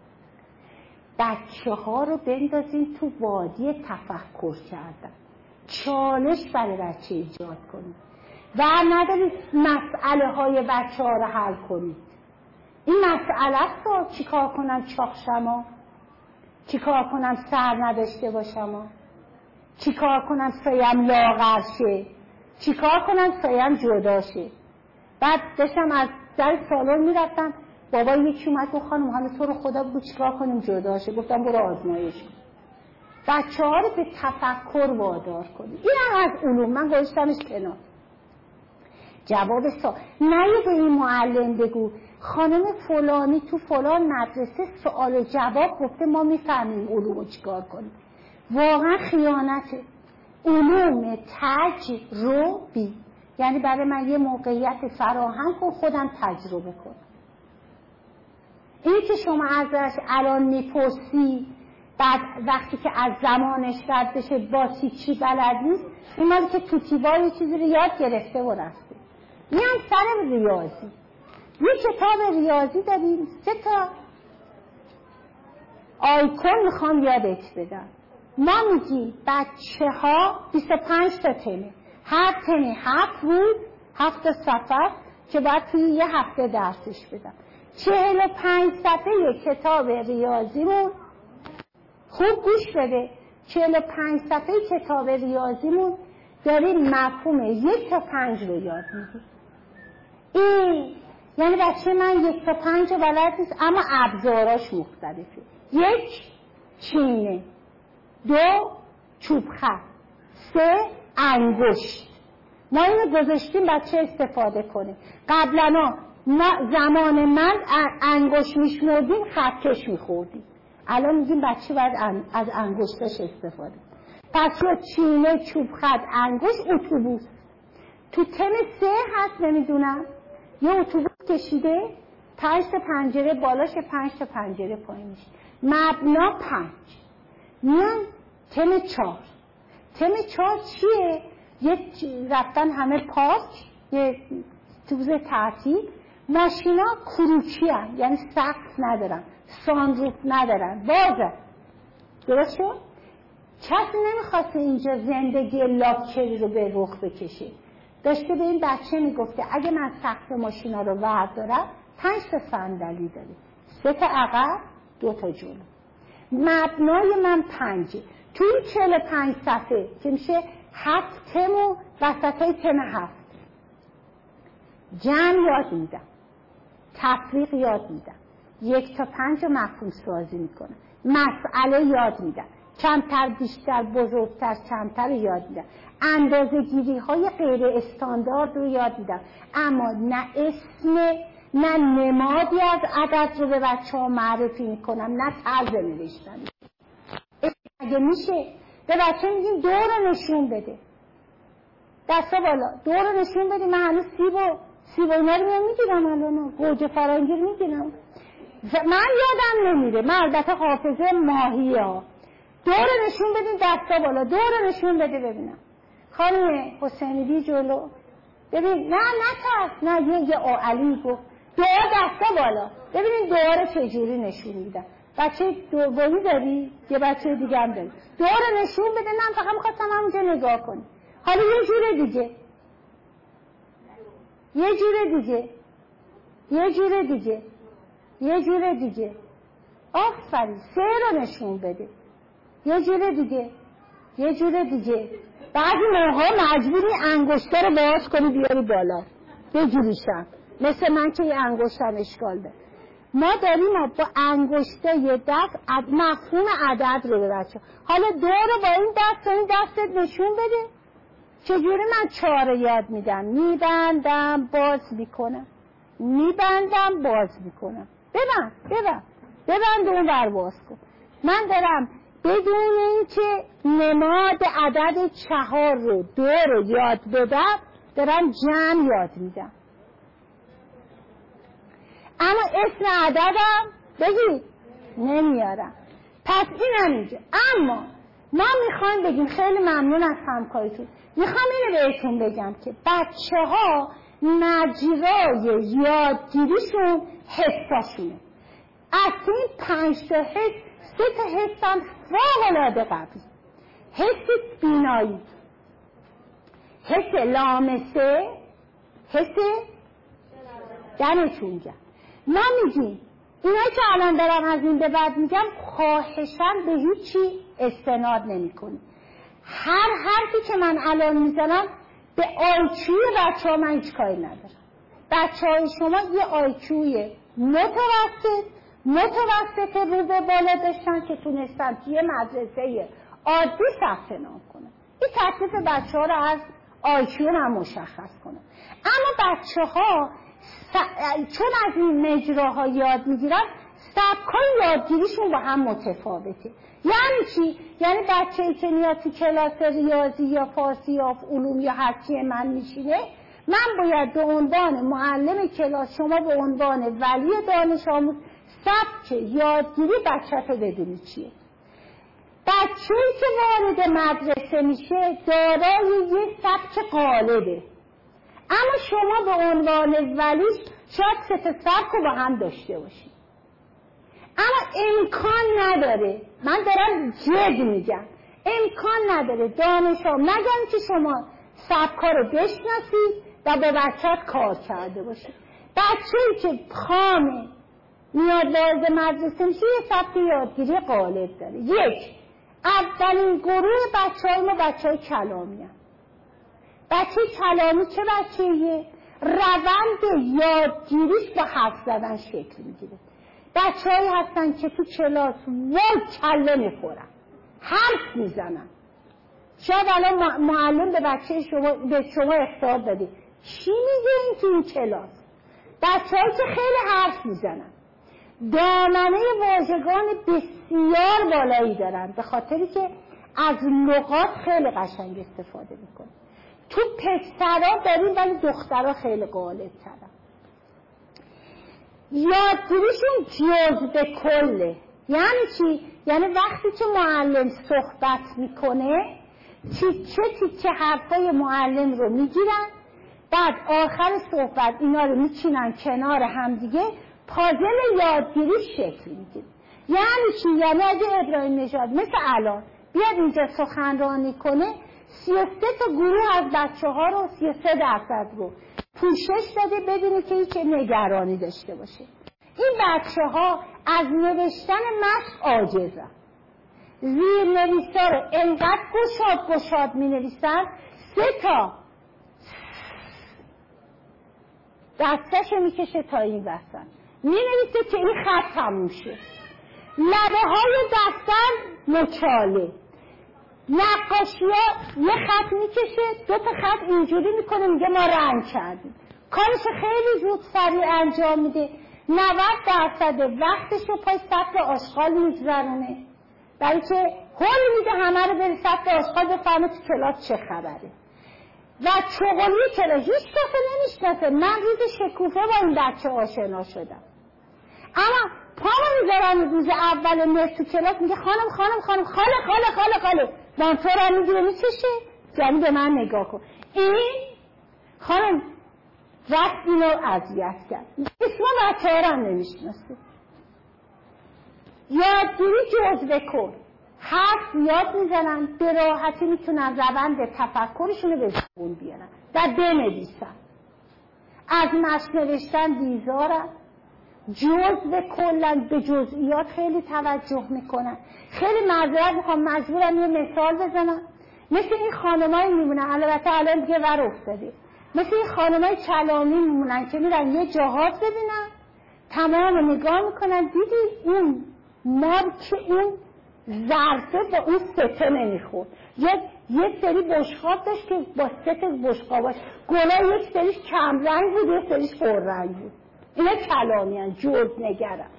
Speaker 1: بچه ها رو بندازیم تو وادی تفکر کردن، چالش برای بچه ایجاد کنید و ندارید مسئله های بچه ها رو حل کنید. این مسئله است چی کار کنم چاق شما، چی کار کنم سر نداشته باشم، چی کار کنم سایم لاغر شه، چی کار کنم سایم جدا شه. بعد داشتم از در سالن میرفتم، بابا یکی اومد گفت خانم حالا تو رو خدا بگو چی کار کنیم جدا شه. گفتم برو آزمایش کن. بچه ها رو به تفکر وادار کنید. این هم از علوم، من گذاشتمش کنار. جواب سوال نه به این معلم بگو خانم فلانی تو فلان مدرسه سوال و جواب گفته ما میفهمیم علومو چیکار کنیم. واقعا خیانته. علوم تجربی، یعنی برای من یه موقعیت فراهم کن خودم تجربه کنم. این که شما ازش الان میپرسی بعد وقتی که از زمانش رد بشه با چی بلد نیست، این مالی که تو تیبار یه چیزی رو یاد گرفته و رفته. میان سر ریاضی، یه کتاب ریاضی داریم، سه تا آیکون میخوام یادت بدم. ما میگی بچه ها بیست و پنج تا تمه، هر تمه هفت روز هفت سفر که باید توی یه هفته درسش بدم. چهل و پنج صفحه کتاب ریاضیمون، خوب گوش بده، چهل و پنج صفحه کتاب ریاضیمون داریم مفهوم یک تا پنج رو یاد میدیم. این یعنی بچه من یک تا پنج رو بلد نیست اما ابزاراش مختلفه. یک چینه، دو چوب خط، سه انگشت. ما اینو گذاشتیم بچه استفاده کنه. قبلا زمان من انگشت میشمردیم خطکش میخوردیم، الان میگیم بچه باید از انگشتش استفاده. پس یا چینه چوب خط انگشت اتوبوس. تو تم سه هست نمیدونم یه اتوبوس کشیده پنج تا پنجره بالاش پنج تا پنجره پایینش، مبنا پنج. میان تم چهار. تم چهار چیه؟ یه رفتن همه پارک، یه اتوبوس تعطیل، ماشینا کروکی هن، یعنی سقف ندارن، سانروف ندارن، بازه. درست شد؟ کسی نمیخواسته اینجا زندگی لاکچری رو به رخ بکشه. داشته به این بچه میگفته اگه من سقف ماشینا رو وردارم پنج تا صندلی داره، سه تا عقب دو تا جلو، مبنای من پنجه. توی چهل و پنج صفحه که میشه هفت تم و وسط های تم هفت جمع یاد میدم، تفریق یاد میدم، یک تا پنج رو مفهوم سازی میکنم، مسئله یاد میدم، کمتر بیشتر بزرگتر کمتر رو یاد میدم، اندازه گیری های غیر استاندارد رو یاد میدم، اما نه اسم نه نمادی از عدد رو به بچه ها معرفی میکنم، نه طرز نوشتن. اگه میشه به بچه میگیم دو رو نشون بده، دستا بالا، دو رو نشون بده. من هنوز سیب و سیب و اینا رو میگیرم، الان گوجه فرنگی رو میگیرم، من یادم نمیره. من البته حافظه ماهیه ها. دو رو نشون بدین دستا بالا، دو رو نشون بده ببینم. خانم حسینی بی جلو ببین، نه نه ترس، نه یه یه علی گفت دو دستا بالا، ببینین دو رو چجوری نشون میدن. بچه دومی داری؟ یه بچه دیگه هم داری، دو رو نشون بده. نه فقط میخواستم همونجا نگاه کنی. حالا یه جور دیگه، یه جور دیگه، یه جور دیگه، یه جور دیگه. آفرین، سه رو نشون بده. یه جور دیگه، یه جور دیگه. بعضی موقع مجبوری انگشتر رو باز کنی بیاری بالا بگیریشم، مثل من که یه انگشتم اشکال ده. ما داریم با انگشته یه دست مفهوم عدد رو به بچه. حالا دو رو با این دست و این دستت نشون بده. چجوری من چهار رو یاد میدم؟ میبندم باز میکنم، میبندم باز میکنم. ببند ببند ببند اون بر باز کن. من دارم بدون اینکه نماد عدد چهار رو دو رو یاد بدم دارم جمع یاد میدم، اما اسم عددم بگی نمیارم. پس این هم اینجا. اما ما میخوایم بگیم، خیلی ممنون از همکاریتون، میخوام اینو بهتون بگم که بچه ها مجرای یادگیریشون حساشونه. از این پنج تا حس سه تا حس هم فوق‌العاده قوی. حس بینایی، حس لامسه، حس دمتون گرم. ما میگیم اینا که الان دارم از این به بعد میگم خواهشاً به هیچی استناد نمی کنی. هر حرفی که من الان میزنم به آیکیوی بچه ها من هیچ کاری ندارم. بچه های شما یه آیکیوی متوسط متوسط رو به بالا داشتن که تونستن توی مدرسه عادی ثبت نام کنن. این تکلیف بچه ها رو از آیکیو من مشخص کنم. اما بچه ها س... چون از این مجراها یاد میگیرن سبکای یادگیریشون با هم متفاوته. یعنی چی؟ یعنی بچه‌ای که میاد تو کلاس ریاضی یا فارسی یا علوم یا هر چی من میشینه، من باید به عنوان معلم کلاس، شما به عنوان ولی دانش آموز سبک یادگیری بچه‌تو بدونی چیه. بچه‌ای که وارد مدرسه میشه دارای یه سبک غالبه، اما شما به عنوان ولیش شاید سه تا سبک رو با هم داشته باشید، اما امکان نداره، من دارم جد میگم، امکان نداره دانش ها مگر که شما سبکا رو بشناسید و به بچه‌ت کار کرده باشید. بچه‌ای که خامه میاد وارد مدرسه میشه یه سبک یادگیری غالب داره. یک، اولین گروه بچه‌های ما بچه‌های کلامی هست. بچه کلامی چه بچه‌ایه؟ روند یادگیریش با حرف زدن شکل میگیره. بچه‌هایی هستن که تو کلاس وای کله میخورن، حرف میزنن. شاید الان معلم به بچه شما به شما اخطار داده، چی میگه این تو این کلاس؟ بچه‌هایی که خیلی حرف میزنن، دامنه واژگان بسیار بالایی دارن به خاطری که از لغات خیلی قشنگ استفاده میکنن. تو پسرها داریم ولی دخترها خیلی غالب ترن. یادگیریشون جزء کله. یعنی چی؟ یعنی وقتی که معلم صحبت میکنه تیکه تیکه حرفای معلم رو میگیرن، بعد آخر صحبت اینا رو میچینن کنار همدیگه، پازل یادگیری شکل میگیره. یعنی چی؟ یعنی اگه ابراهیم نژاد مثل الان بیاد اینجا سخنرانی کنه، سی و سه تا گروه از بچه ها رو، سی و سه درصد رو پوشش داده بدونه که هیچ نگرانی داشته باشه. این بچه ها از نوشتن مشق عاجزن. زیر نویسا رو انقدر گشاد گشاد می نویسن، سه تا دستش می کشه تا این وسط می نویسه که این خط تموم شه. لبه های دفتر مچاله، نقاشی ها یه خط می کشه، دو تا خط اینجوری می کنه، میگه ما رنگ کردیم. کارش خیلی زود سریع انجام میده. نود درصد وقتش رو پای سطل آشغال میگذرونه، برای که هول میده همه رو بری سطل آشغال بفهمه تو کلاس چه خبره. و چغلی کلاس هیچ کسی نمیشناسه. من روز شکوفه با این بچه آشنا شدم، اما پامو میذارم روز اول مهر تو کلاس، میگه خانم خانم خانم خاله خاله خاله خاله مانتور هم میگیره میکشه، یعنی به من نگاه کن. این خانم رفت اینو اذیت کرد. اسم بچه ها رو هم نمیشناسه. یادگیری جزء کن. حرف یاد میزنن، به راحتی میتونن روند تفکرشون رو به زبون بیارن و بنویسن. از مشق نوشتن بیزارن، جزء کلن، به جزئیات خیلی توجه میکنن. خیلی معذرت میخوام، مجبورم یه مثال بزنم. مثل این خانمایی میمونن، البته الان دیگه ور افتاده، مثل این خانمای کلامی میمونن که میرن یه جهاز ببینن، تمام رو نگاه میکنن، دیدی اون مارک اون ظرفه با اون سته نمیخورد، یه یه سری بشقاب داشت که با سته بشقاباش گلا یک سریش کم رنگ بود، یک سریش پر رنگ بود. اینا کلامی هن، جز نگرن.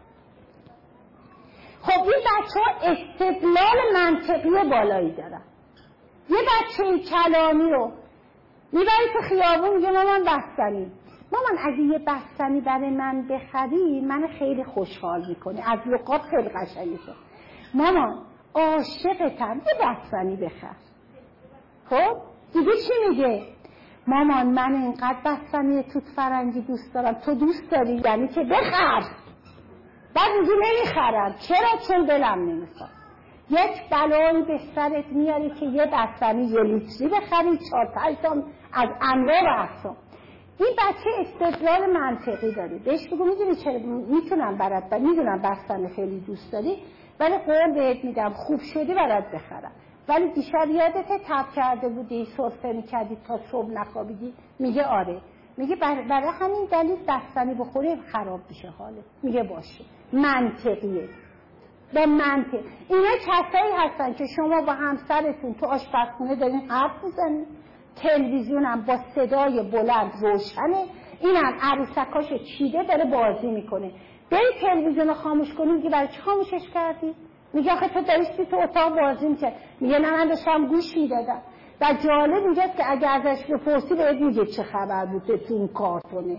Speaker 1: خب این بچه ها استدلال منطقی بالایی دارن. یه بچه کلامی رو میبری تو خیابون، میگه مامان بستنی، مامان اگه یه بستنی برای من بخری من خیلی خوشحال میکنه، از لقاب خیلی قشنگه. مامان عاشقتم، یه بستنی بخر. خب دیگه چی میگه؟ مامان من اینقدر بستنی توت فرنگی دوست دارم، تو دوست داری؟ یعنی که بخر. بعد میگه نمیخرم. چرا؟ چون دلم نمیخواد. یک بلایی به سرت میاری که یه بستنی یه لیتری بخری، چهار پنج تا از انواع و اقسام. این بچه استدلال منطقی داره. بهش بگو میدونی چرا میتونم برات، و میدونم بستنی خیلی دوست داری، ولی قول بهت میدم خوب شدی برات بخرم. ولی دیشب یادته تب کرده بودی، سرفه میکردی تا صبح نخوابیدی؟ میگه آره. میگه برای همین دلیل بستنی بخوری خراب میشه حالت. میگه باشه. منطقیه. به منطق. اینا کسایی هستن که شما با همسرتون تو آشپزخونه دارین حرف میزنین، تلویزیون هم با صدای بلند روشنه، اینم عروسکاشو چیده داره بازی میکنه، بری تلویزیون رو خاموش کنی، میگه برای چی خاموشش کردی؟ میگه آخه تو داشتی تو اتاق بازی میکرد. میگه نه من داشتم گوش میدادم. و جالب اینجاست که اگه ازش بپرسی بهت میگه چه خبر بوده تو اون کارتونه.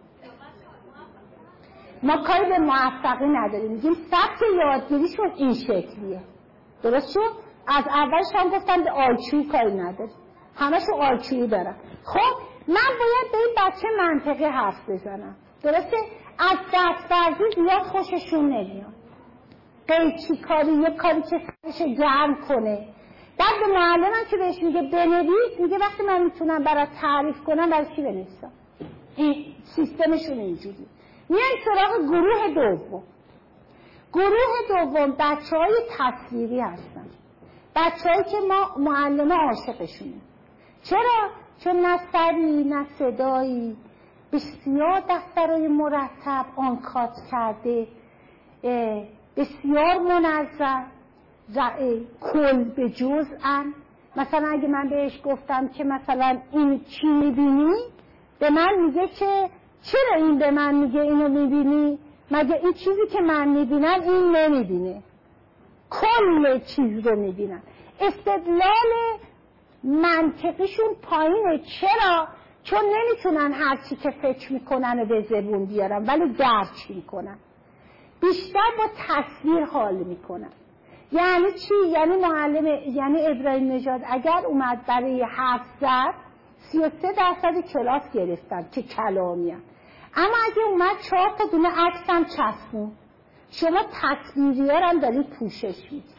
Speaker 1: ما کاری به موفقی نداریم، میگیم سبک یادگیریشون این شکلیه. درست شد؟ از اولش هم گفتم به آیکیو کاری نداریم، همشون آیکیو دارن. خب من باید به این بچه منطقی حرف بزنم، درسته؟ از دستورزی زیاد خوششون نمیاد، قیچی کاری، یه کاری که سرش گرم کنه. بعد به معلمم که بهش میگه بنویس، میگه وقتی من میتونم برات تعریف کنم برای چی بنویسم؟ این سیستمشون اینجوری. میان سراغ گروه دوم. گروه دوم بچه های تصویری هستن، بچه هایی که ما معلمه عاشقشونه. چرا؟ چون نه سری نه صدایی، بسیار دفترهای مرتب آنکات کرده، بسیار منظم، کل به جزءن. مثلا اگه من بهش گفتم که مثلا این چی میبینی، به من میگه که چرا این به من میگه اینو میبینی؟ مگه این چیزی که من میبینم این نمیبینه؟ کل چیز رو میبینن. استدلال منطقیشون پایینه. چرا؟ چون نمیتونن هر چی که فکر میکنن و به زبون بیارن، ولی درک میکنن. بیشتر با تصویر حال میکنن. یعنی چی؟ یعنی معلم، یعنی ابراهیم نژاد اگر اومد برای حرف زد سی و سه درصد کلاس گرفتن که کلامی هم. اما اگه اومد چهار تا دونه عکس هم چسبون، شما تصویری ها هم دارید پوشش میدید.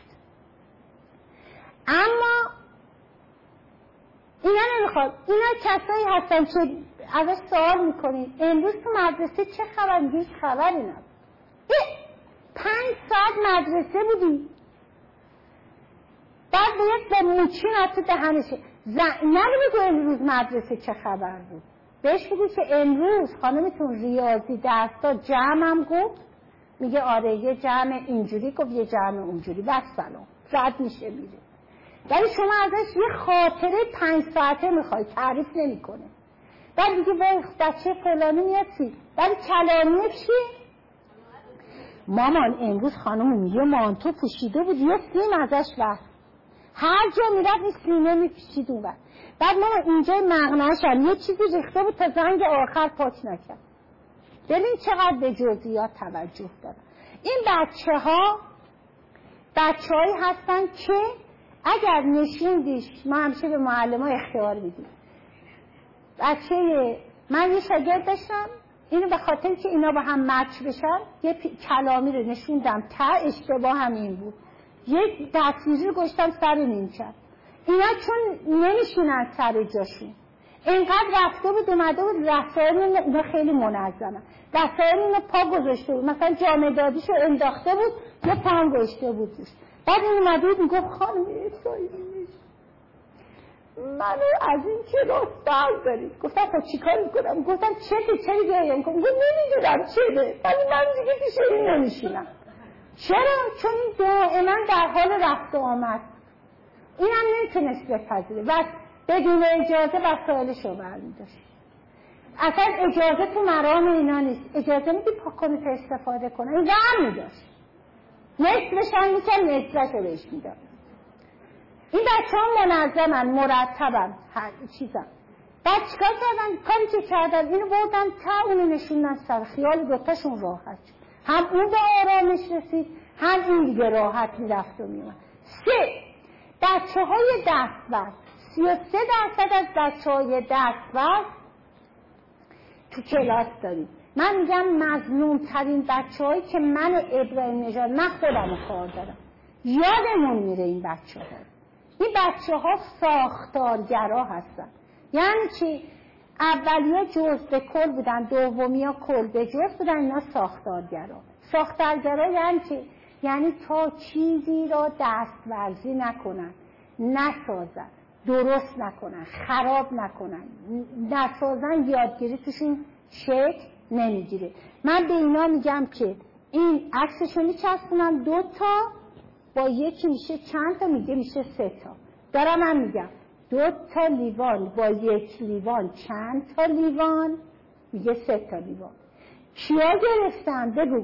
Speaker 1: اما اینا نمیخواد. اینا کسایی هستن که ازش سوال میکنید امروز تو مدرسه چه خبر؟ هیچ خبری نبود. پنج ساعت مدرسه بودی، بعد باید با موچین از دهنشه نبودی که امروز مدرسه چه خبر بود. بهش بگو که امروز خانمتون ریاضی درس داد، جمعم گفت، میگه آره یه جمع اینجوری گفت یه جمع اونجوری، بس سلام رد میشه میره. ولی شما ازش یه خاطره پنج ساعته میخوای، تعریف نمی کنه. بعد میگه وای بچه فلانی میاد چی؟ ولی کلامیه چی؟ مامان امروز خانم یه مانتو پوشیده بود، یه سیم ازش بست، هر جا میرفت این سیمه میپیشید اون بست. بعد مامان اینجای مغنه‌شم یه چیزی ریخته بود تا زنگ آخر پاک نکرد. ببین چقدر به جزئیات توجه دارن. این بچه ها بچه هایی هستن که اگر نشوندیش، ما همیشه به معلم ها اختیار میدیم. بچه من یه شاگرد داشتم، اینو به خاطر که اینا با هم مچ بشن یه کلامی رو نشوندم، تا اشتباه هم این بود، یه تصویری رو گشتم سر نیمکت. اینا چون نمیشونن سر جاشون، اینقدر رفته بود اومده بود رفتار اینا خیلی منظمه، رفتار اینا پا گذاشته بود، مثلا جامعه دادیشو انداخته بود یه پا گذاشته بود روش. بعد این اومده بود میگفت خانم احسایی منو از این کلاس بردارید. گفتم خب چیکار میکنم؟ گفتم چه که چه گریم کنم؟ گفت نمیدونم چه ولی من دیگه پیش این نمیشینم. چرا؟ چون این دائما در حال رفت و آمد، این هم نمیتونست بپذیره و بدون اجازه وسایلش رو برمیداشت. اصلا اجازه تو مرام اینا نیست، اجازه میدی پاکنه تا استفاده کنه، این برمیداشت. نصفش هم میکن نصفش رو بهش میداد. این بچه ها منظمن، مرتبن، هر چیزن. بعد چیکار کردن؟ کاری که کردن اینو بردن تا اونو نشوندن سر، خیال دوتاشون راحت شد، هم اون به آرامش رسید هم این دیگه راحت میرفت و میومد. سه، بچه های دستور، سی و سه درصد از بچه های دستور تو کلاس داریم. من میگم مظلوم ترین بچه هایی که من ابراهیم نژاد، من خودم رو کار دارم، یادمون میره این بچه ها. این بچه ها ساختارگرا هستن. یعنی چی؟ اولیا جزء به کل بودن، دومیا کل به جزء بودن، اینا ساختارگرا. ساختارگرا یعنی چی؟ یعنی تا چیزی را دستورزی نکنن، نسازن، درست نکنن، خراب نکنن، نسازن، یادگیری توشون شکل نمیگیره. من به اینا میگم که این عکسشو میچسبونم، دو تا با یکی میشه چند تا، میگه میشه سه تا. دارم من میگم دو تا لیوان با یک لیوان چند تا لیوان، میگه سه تا لیوان. کیا گرفتن؟ بگو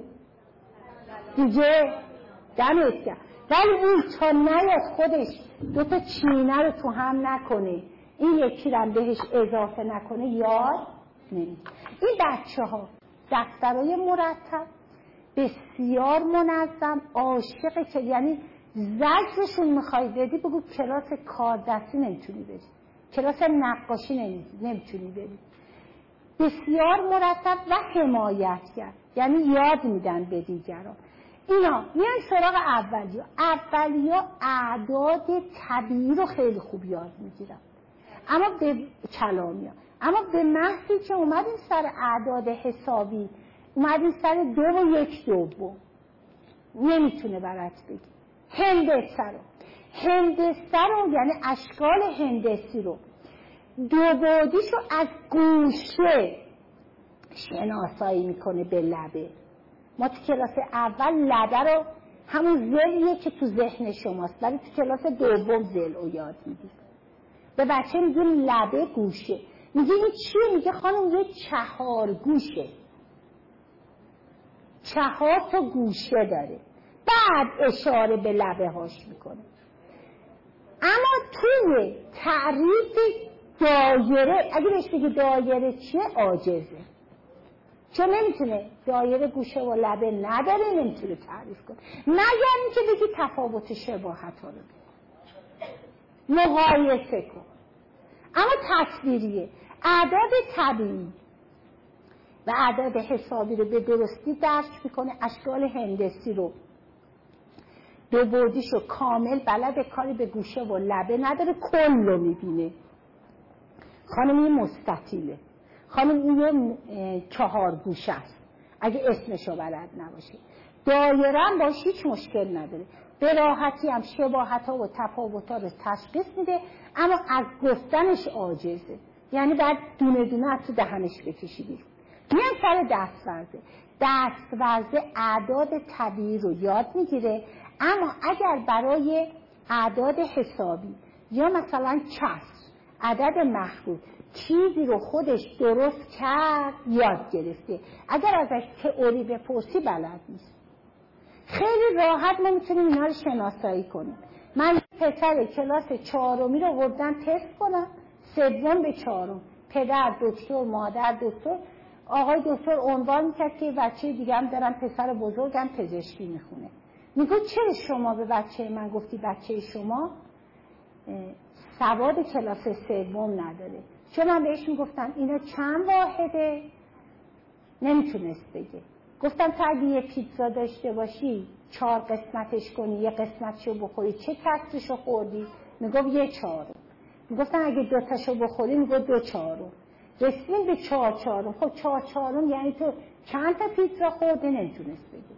Speaker 1: دیگه دمت گرم. ولی این تا نیاد خودش دو تا چینه رو تو هم نکنه، این یکی رو بهش اضافه نکنه، یاد نمیده. این بچه ها دفترهای مرتب، بسیار منظم، عاشقه که یعنی زجرشون میخوای بدی بگو کلاس کاردستی نمیتونی بری، کلاس نقاشی نمیتونی بری. بسیار مرتب و حمایتگر، یعنی یاد میدن به دیگران. اینا میان سراغ اولیا. اولیا اعداد طبیعی رو خیلی خوب یاد میگیرن، اما به کلامی ها. اما به محضی که اومدیم سر اعداد حسابی، اومدیم سر دو و یک دوم، نمیتونه برات بگی. هندسه رو هندسه رو یعنی اشکال هندسی رو دو بعدیش رو از گوشه شناسایی میکنه به لبه. ما تو کلاس اول لبه رو همون زلیه که تو ذهن شماست، ولی تو کلاس دوم زل رو یاد میدید. به بچه میگیم لبه گوشه. میگه این چیه؟ میگه خانم یه چهار گوشه، چهار تا گوشه داره. بعد اشاره به لبه هاش میکنه. اما توی تعریف دایره، اگه بهش بگی دایره چیه، عاجزه، چون نمیتونه، دایره گوشه و لبه نداره، نمیتونه تعریف کنه، مگر اینکه بگی تفاوت شباهت ها رو مقایسه کن. اما تصویریه. اعداد طبیعی و اعداد حسابی رو به درستی درک میکنه، اشکال هندسی رو دو بعدیشو کامل بلد، کاری به گوشه و لبه نداره، کل رو میبینه. خانم این مستطیله، خانم این چهار گوشه است اگه اسمشو بلد نباشه. دایره هم باش هیچ مشکل نداره، به راحتی هم شباهت ها و تفاوت ها رو تشخیص میده، اما از گفتنش عاجزه، یعنی بعد دونه دونه از تو دهنش بکشی بیرون. میان سر دستورزه. دستورزه اعداد طبیعی رو یاد میگیره، اما اگر برای اعداد حسابی یا مثلا کسر، عدد مخروط، چیزی رو خودش درست کرد یاد گرفته، اگر ازش تئوری بپرسی بلد نیست. خیلی راحت ما میتونیم اینا رو شناسایی کنیم. من پسر کلاس چهارمی رو بردم تست کنم، سوم به چهارم، پدر دکتر، مادر دکتر، آقای دکتر عنوان میکرد که بچه دیگه هم دارم، پسر بزرگم پزشکی میخونه. میگو چرا شما به بچه من گفتی بچه شما سواد کلاس سوم نداره؟ چون من بهش میگفتم اینا چند واحده، نمیتونست بگه. گفتم تا اگه یه پیتزا داشته باشی چهار قسمتش کنی، یه قسمتشو بخوری، چه کسرشو خوردی؟ میگفت یه چهارم. میگفتم اگه دوتاشو بخوری، میگفت دو چهارم. رسیدیم به چهار چهارم. خب چهار چهارم یعنی تو چند تا پیتزا خورده؟ نمیتونست بگه.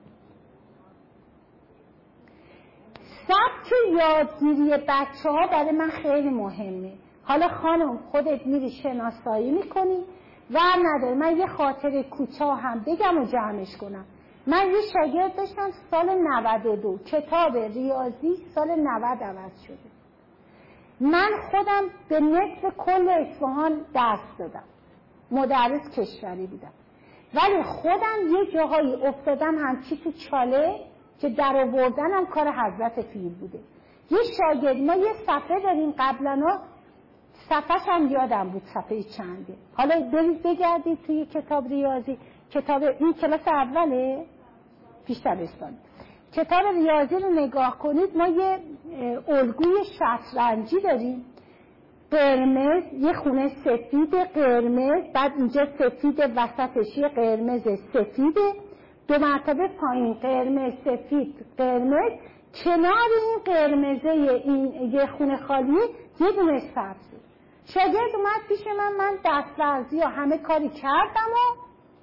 Speaker 1: سبک یادگیری بچه ها برای من خیلی مهمه. حالا خانم خودت میری شناسایی میکنی و نداره. من یه خاطر کوتاه هم بگم و جمعش کنم. من یه شاگرد داشتم سال نود و دو، کتاب ریاضی سال نود عوض شده. من خودم به نصف کل اصفهان درس دادم، مدرس کشوری بودم، ولی خودم یه جاهایی افتادم همچی تو چاله که در آوردنم کار حضرت فیل بوده. یه شاگرد، ما یه صفحه داریم قبلا، صفحه‌ش هم یادم بود صفحه چنده، حالا برید بگردید توی کتاب ریاضی، کتاب این کلاس اوله پیش دبستان، کتاب ریاضی رو نگاه کنید. ما یه الگوی شطرنجی داریم، قرمز، یه خونه سفید قرمز، بعد اینجا سفید وسطش یه قرمز سفیده، دو مرتبه پایین قرمز سفید قرمز، کنار این قرمزه این یه خونه خالی یه دونه سبزه. شاگرد اومد پیش من، من دستورزی و همه کاری کردم و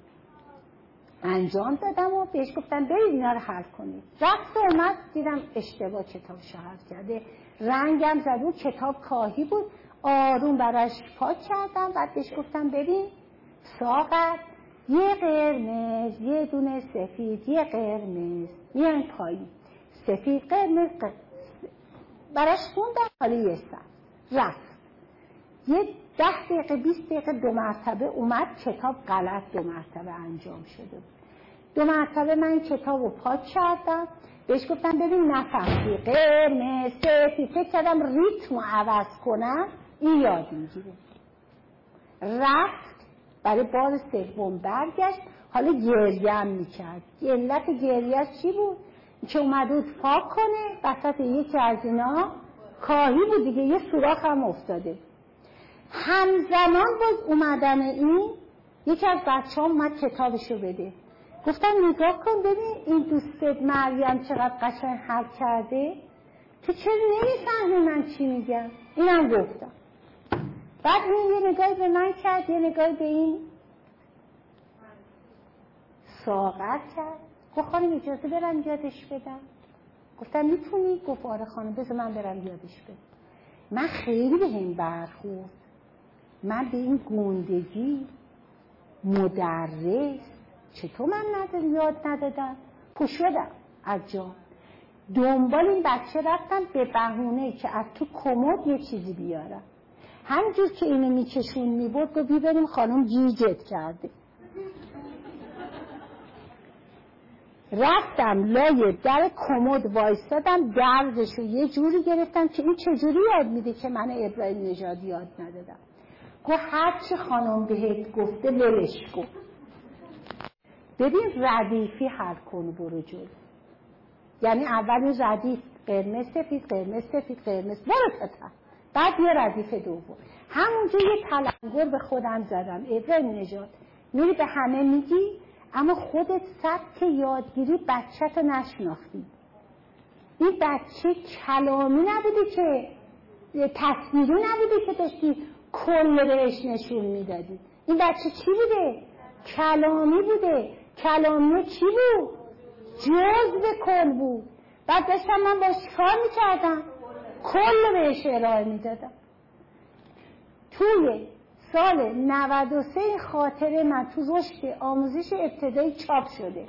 Speaker 1: انجام دادم و بهش گفتم برید اینا رو حل کنید. رفت و اومد دیدم اشتباه کتاب شهر کرده، رنگم زد و کتاب کاهی بود. آروم براش پاک کردم، بعد بهش گفتم ببین ساغر، یه قرمز، یه دونه سفید، یه قرمز، میان پایین سفید قرمز قرمز. براش خوندم، حالا یه سر رفت. یه ده دقیقه بیست دقیقه دو مرتبه اومد، کتاب غلط دو مرتبه انجام شده بود. دو مرتبه من کتاب رو پاک کردم، بهش گفتم ببین نفهمی قرمز سفید، فکر کردم ریتم رو عوض کنم این یاد میگیره. رفت برای بار سوم برگشت، حالا گریه هم میکرد. علت گریه چی بود؟ که اومده بود پاک کنه، وسط یکی از اینا کاهی بود دیگه، یه سوراخ هم افتاده. همزمان باز اومدن این یکی از بچه ها اومد کتابشو بده. گفتم نگاه کن ببین این دوستت مریم چقدر قشنگ حل کرده، تو چرا نمیفهمی من چی میگم؟ اینم گفتم. بعد این یه نگاهی به من کرد، یه نگاهی به این ساغر کرد. گفت خانم اجازه برم یادش بدم؟ گفتم میتونی؟ گفت آره خانم بذار من برم یادش بدم. من خیلی به این برخورد، من به این گندگی مدرس چطور من نداری یاد ندادم؟ پوشودم از جا دنبال این بچه رفتم به بهونه که از تو کمد یه چیزی بیارم. همینجور که اینو میکشون میبرد گفت بیبریم خانم گیجت کرده. رفتم لای در کمد وایستادم، دردشو یه جوری گرفتم که این چجوری یاد میده که من ابراهیم نژاد یاد ندادم. گفت هرچی خانم بهت گفته ولش کن. ببین ردیفی حل کن برو جلو. یعنی اول ردیف قرمز سفید قرمز سفید قرمز برو تا بعد یه ردیف دوم. همونجا یه تلنگر به خودم زدم ابراهیم نژاد میری به همه میگی اما خودت سبک یادگیری بچه تو نشناختی. این بچه کلامی نبوده که تصویری نبوده که داشتی کل بهش نشون میدادی. این بچه چی بوده؟ کلامی بوده. کلامی چی بود؟ جزء کل بود. بعد داشتم من باش کار میکردم کل بهش ارائه میدادم. توی سال نود و سه خاطره من تو رشد آموزش ابتدایی چاپ شده،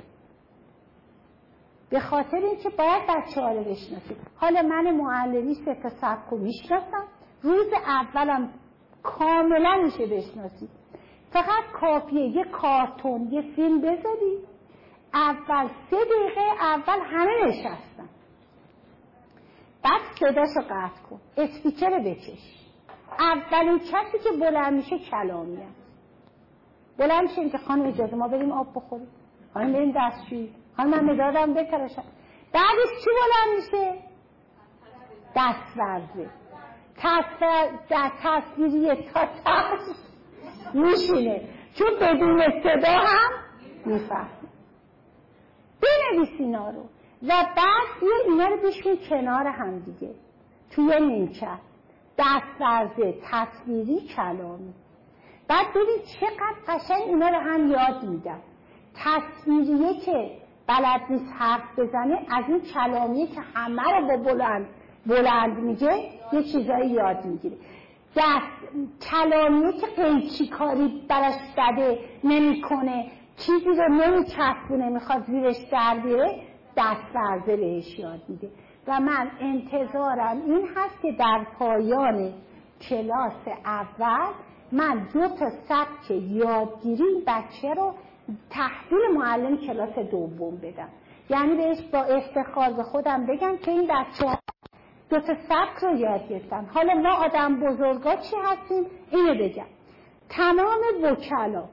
Speaker 1: به خاطر اینکه باید بچه ها رو بشناسید. حالا من معلمی سه تا سبک رو میشناسم، روز اولم کاملا میشه بشناسید. فقط کافیه یه کارتون یه فیلم بذاری، اول سه دقیقه اول همه نشستن، بعد صداشو قطع کن، اسپیکر رو بکش. اولین کسی که بلند میشه کلامی است. بلند میشه که خانم اجازه ما بریم آب بخوریم، خانم بریم دستشویی، خانم من مدادم بتراشم. بعدش چی بلند میشه؟ دستورزه. در تصویریه تا تست میشینه، چون بدون صدا هم میفهم. بنویس اینا رو و بعد یه اینا رو بشون کنار هم دیگه توی نیمکت. دستورزه، تصویری، کلامی. بعد ببین چقدر قشنگ اینا رو هم یاد میدن. تصویریه که بلد نیست حرف بزنه، از این کلامیه که همه رو با بلند بلند میگه یه چیزایی یاد میگیره. دست کلامیه که قیچی کاری براش زده نمیکنه، چیزی رو نمیچسبونه، میخواد زیرش در بیاره، دستورزه بهش یاد میده. و من انتظارم این هست که در پایان کلاس اول من دو تا سبک یادگیری بچه رو تحویل معلم کلاس دوم بدم. یعنی بهش با افتخار به خودم بگم که این بچه ها دو تا سبک رو یاد گرفتن. حالا ما آدم بزرگا چی هستیم؟ اینو بگم. تمام وکلا،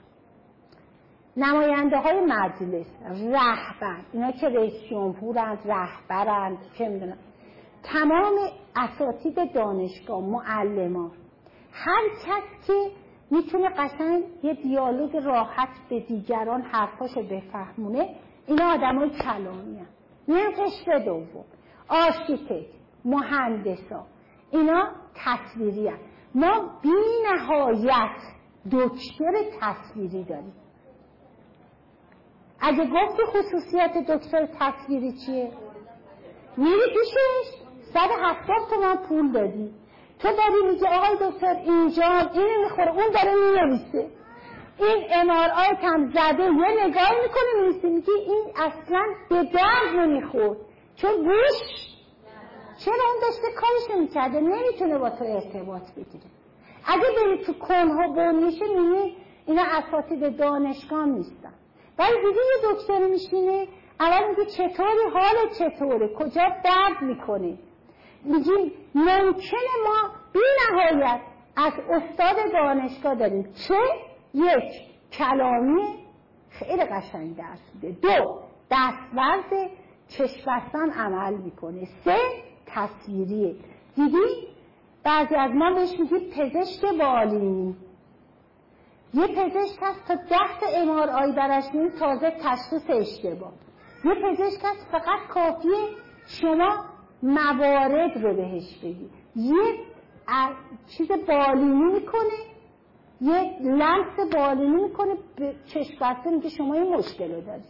Speaker 1: نماینده های مجلس، رهبر، اینا که رئیس جمهورند، رهبرند، چه میدونم، تمام اساتید دانشگاه، معلمان، هر کس که میتونه قشنگ یه دیالوگ راحت به دیگران حرفاشو بفهمونه، اینا آدمای کلامی هست. میان قشر دوم، آرشیتکت، مهندسا، اینا تصویری هست. ما بی نهایت دکتر تصویری داریم. اگه گفتی خصوصیت دکتر تصویری چیه؟ میری پیشش صد و هفتاد تومن پول دادی، تو داری میگه آقای دکتر اینجا اینو میخوره، اون داره مینویسه، این ام آر آی هم زده، یه نگاهی میکنه مینویسه، میگه این اصلا به درد نمیخورد چون گوش چرا اون داشته کارش نمیکرده، نمیتونه با تو ارتباط بگیره. اگه بری تو کنها بونیشه میبینی اینا اساتید دانشگاه نیستن. ولی دیگه یه دکتر میشینه اول میگه چطوری، حال چطوره، کجا درد میکنه، میگیم ممکنه ما بی نهایت از استاد دانشگاه داریم. چه؟ یک، کلامی خیلی قشنگ درس میده. دو، دستورز چشم بستن عمل میکنه. سه، تصویریه. دیدی بعضی از ما بهش میگیم پزشک بالینی. یه پزشک هست تا ده تا ام آر آی براش میدیم تازه تشخیص اشتباه. یه پزشک هست فقط کافیه شما موارد رو بهش بگی، یه چیز بالینی میکنه، یه لنس بالینی میکنه به چشم بسته، میگه شما این مشکل رو داری.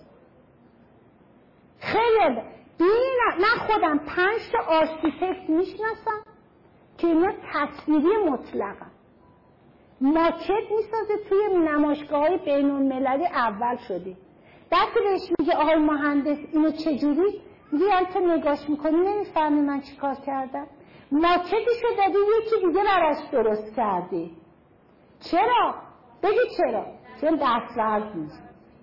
Speaker 1: خیلی بین من خودم پنج تا آرشیتکت میشناسم که اینا تصویری مطلقه، ماکت میسازه، توی نمایشگاه‌های بین‌المللی اول شده. بعد که بهش میگه آقای مهندس اینو چجوری، میگه یعنی تو نگاش میکنی نمیفهمی من چی کار کردم. ماکتشو دادی یکی دیگه براش درست کردی. چرا؟ بگی چرا؟ چون دستورد نیست،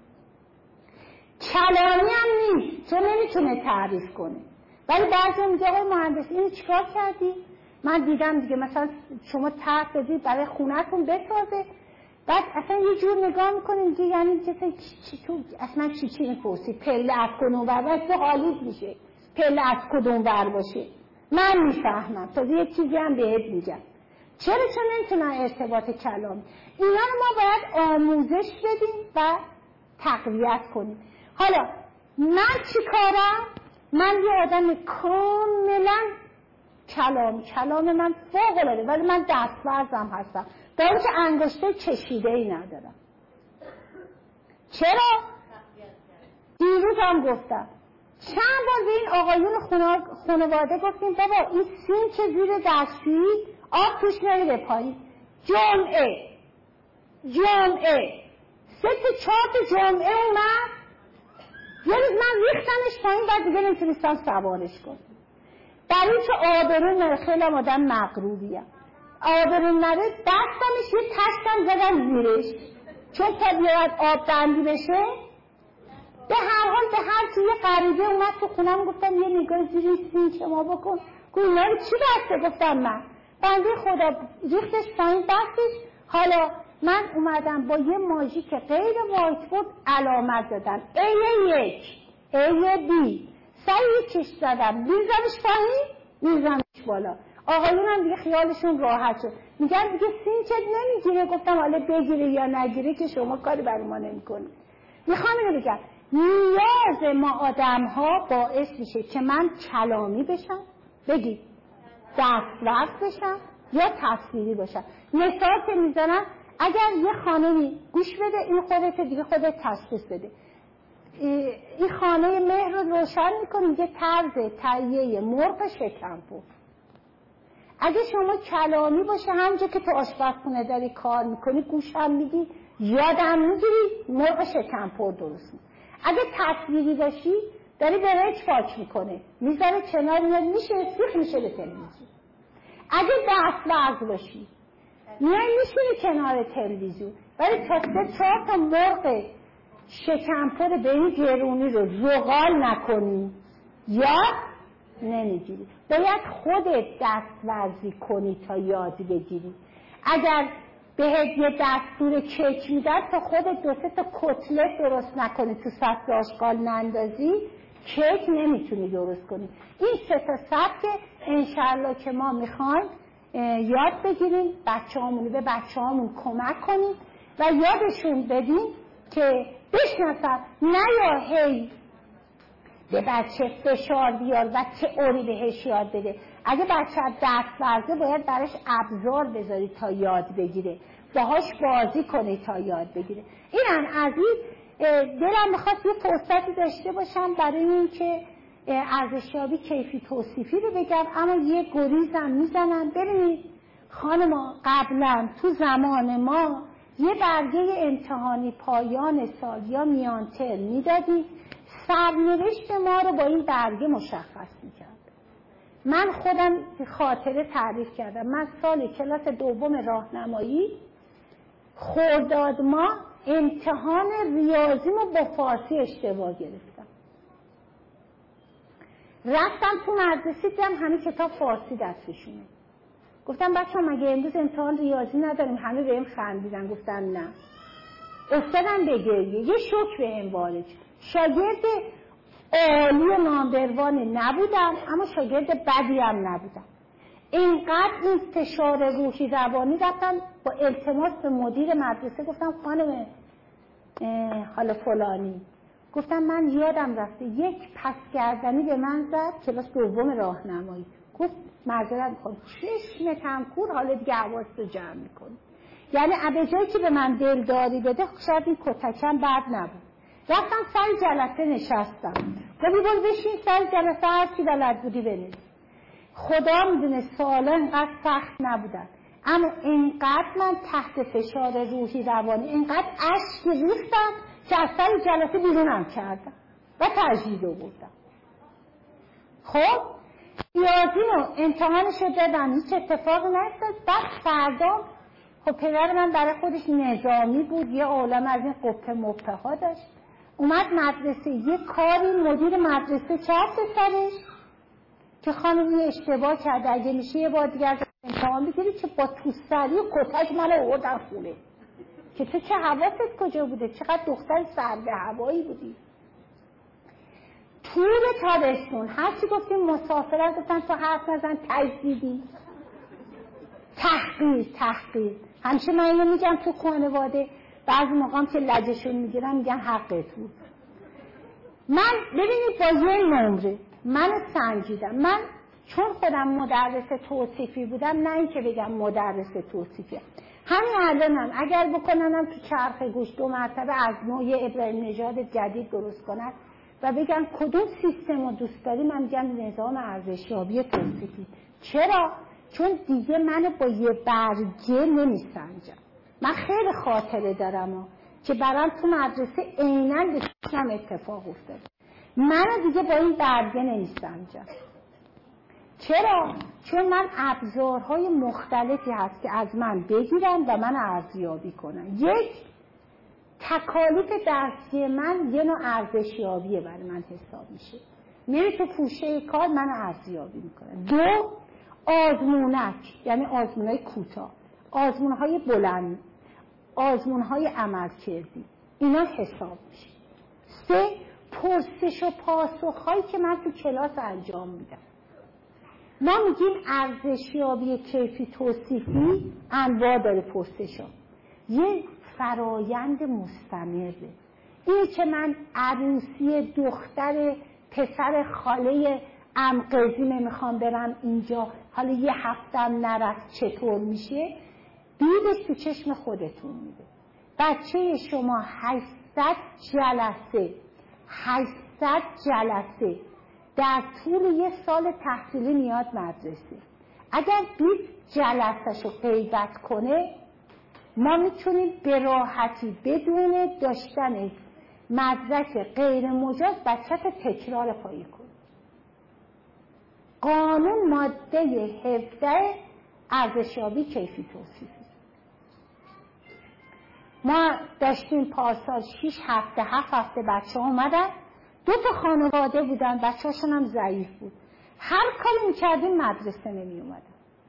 Speaker 1: کلامی هم نیست، چون نمیتونه تعریف کنه. ولی بعضی میگه آقای مهندس اینو چیکار کردی؟ من دیدم دیگه مثلا شما طرح دادی برای خونه‌تون بسازه، بعد اصلا یه جور نگاه میکنه میگه یعنی چه چی تو اصلا چی چی میپرسی؟ پله از کدوم ور باشه حالیت میشه، پله از کدوم ور باشه من میفهمم، تازه یه چیزی هم بهت میگم. چرا؟ چون نمیتونن ارتباط کلامی. اینا رو ما باید آموزش بدیم و تقویت کنیم. حالا من چی کارم؟ من یه آدم کاملا کلامی، کلام من فوق العاده، ولی من دستورزم هستم، در حالی که انگشته چشیده ای ندارم. چرا؟ دیروز هم گفتم چند بار به این آقایون خانواده گفتیم بابا این سینک زیر دستشویی آب توش نمیره پایین. جمعه جمعه سه تا چهار تا جمعه اومد، یه روز من ریختمش پایین، بعد دیگه نمیتونستم سوارش کنم. برای که آبرون نره، خیلی آدم مغروریم، آبرون نره دستمش یه تشتم زدم زیرش، چون تا بیاد آب بندی بشه. به هر حال به هر کی یه غریبه اومد تو خونم، گفتم یه نگاه زیر سینک ما بکن، گفت اینا رو چی بسته؟ گفتم من بنده خدا ریختش پایین بستش. حالا من اومدم با یه ماژیک غیر وایت بورد علامت دادم ای یک ای بی، سعی کش زدم میزنش پایین میزنش بالا. آقایون هم دیگه خیالشون راحت شد، میگن دیگه سینکت نمیگیره. گفتم حالا بگیره یا نگیره که شما کاری برای ما نمیکنید. میخوام اینو بگم نیاز ما آدم ها باعث میشه که من کلامی بشم، بگید دستورد بشم یا تصویری باشم. مثال که میزنم، اگر یه خانمی گوش بده، این خودت دیگه خودت تشخیص بده، این خانه مهر رو روشن میکنی یه طرز تهیه مرغ شکمپو. اگه شما کلامی باشه، همونجا که تو آشپزخونه داری کار میکنی گوشم میدی، یادم میگیری مرغ شکمپو درست میکنی. اگه تصویری باشی، داری برنج پاک میکنه میذاره کنار، میاد میشه سیخ میشه به تلویزیون. اگه دستورد باشی میای میشه کنار تلویزیون، ولی تا سه چهار تا مرغ شکمپر به این گرونی رو زغال نکنی یا نمیگیری. باید خودت دستورزی کنی تا یاد بگیری. اگر بهت یه دستور کیک میدن تا خودت دو سه تا کتلت درست نکنی تو سطح آشغال نندازی، کیک نمیتونی درست کنی. این سه تا سطح انشالله که ما میخوایم یاد بگیریم، بچه هامونی به بچه هامون کمک کنیم و یادشون بدیم که بشناسن، نه یا هی به بچه فشار بیار و تئوری بهش یاد بده. اگه بچه دست ورزه باید براش ابزار بذاری تا یاد بگیره، باهاش بازی کنه تا یاد بگیره. اینن عزیز، دلم میخواد یه فرصتی داشته باشم برای این که ارزشیابی کیفی توصیفی رو بگم، اما یه گریزم میزنم. ببینید خانما، قبلا تو زمان ما یه برگه امتحانی پایان سال یا میان ترم میدادی، سرنوشت ما رو با این برگه مشخص میکرد. من خودم خاطره تعریف کردم، من سال کلاس دوم راهنمایی خرداد ماه امتحان ریاضیمو با فارسی اشتباه گرفتم. رفتم تو مدرسه دیدم همه کتاب فارسی دستشونه. گفتم بچه ها مگه امروز امتحان ریاضی نداریم؟ همه بهم خندیدن. گفتم نه. افتادم به گریه، یه شوک بهم وارد شد. شاگرد عالی و نامبروانی نبودم، اما شاگرد بدی هم نبودم. اینقدر این فشار روحی روانی رفتم با التماس به مدیر مدرسه، گفتم خانم حالا فلانی، گفتم من یادم رفته یک پس گردنی به من زد کلاس دوم راهنمایی. گفت معذرت میخوام، چشم تنکور حالا دیگه حواس رو جمع میکنی. یعنی به جایی که به من دلداری بده، شاید این کتکم بد نبود. رفتم سر جلسه نشستم، گفتی برو بشین سر جلسه، هر چی بلد بودی بنویس. خدا میدونه سالا اینقدر سخت نبودن، اما اینقدر من تحت فشار روحی روانی اینقدر اشک ریختم که از سر جلسه بیرونم کردم و تجدید آوردم. خب ریاضی رو امتحانش رو دادم، هیچ اتفاقی نیفتاد. بعد فردا خب پدر من برای خودش نظامی بود، یه عالم از این قپه مپه ها داشت، اومد مدرسه، یه کاری مدیر مدرسه کرد به سرش که خانم یه اشتباه کرده، اگه میشه یه بار دیگر امتحان بگیری، که با توسری و کتک من آوردن خونه که تو چه حواست کجا بوده، چقدر دختر سرد هوایی بودی. طول تابستون هرچی گفتیم مسافرت، گفتن تو حرف نزن، تجدیدی تحقیر تحقیر. همیشه من اینو میگم تو خانواده، بعضی موقعام که لجشون میگیرم میگن حقت بود. من ببینید با یه نمره منو سنجیدم. من چون خودم مدرس توصیفی بودم، نه این که بگم مدرس توصیفی، همین الانم اگر بکننم تو چرخ گوش دو مرتبه از نوع ابراهیم نژاد جدید درست کنن و بگن کدوم سیستم رو دوست داری، من میگم نظام ارزشیابی توصیفی. چرا؟ چون دیگه منو با یه برگه نمیسنجم. من خیلی خاطره دارم و که برام تو مدرسه عیناً به چشم اتفاق افتاد. منو دیگه با این برگه نمیسنجم. چرا؟ چون من ابزارهای مختلفی هست که از من بگیرن و من ارزیابی کنن. یک، تکالیف درسی من یه نوع ارزشیابیه برای من حساب میشه، میره تو پوشه کار من ارزیابی میکنه. دو، آزمونک، یعنی آزمونهای کوتاه، آزمونهای بلند، آزمونهای عمل کردی، اینا حساب میشه. سه، پرسش و پاسخهایی که من تو کلاس انجام میدم. ما میگیم ارزشیابی کیفی توصیفی انواع داره پرسشا، یه فرایند مستمره. این که من عروسی دختر پسر خاله ام قزیمه میخوام برم اینجا، حالا یه هفتم نرفت چطور میشه، دیدش تو چشم خودتون میده. بچه شما هشتصد جلسه هشتصد جلسه در طول یه سال تحصیلی میاد مدرسه، اگر بیست جلسه شو غیبت کنه، ما میتونیم به راحتی بدون داشتن مدرک غیر مجاز بچه تکرار پایی کنیم. قانون ماده هفده ارزشیابی کیفی توصیفی. ما داشتیم پارسال شیش هفته هفت هفته بچه ها اومدن، دو تا خانواده بودن، بچه هاشون هم ضعیف بود، هر کاری میکردیم مدرسه نمی اومدن.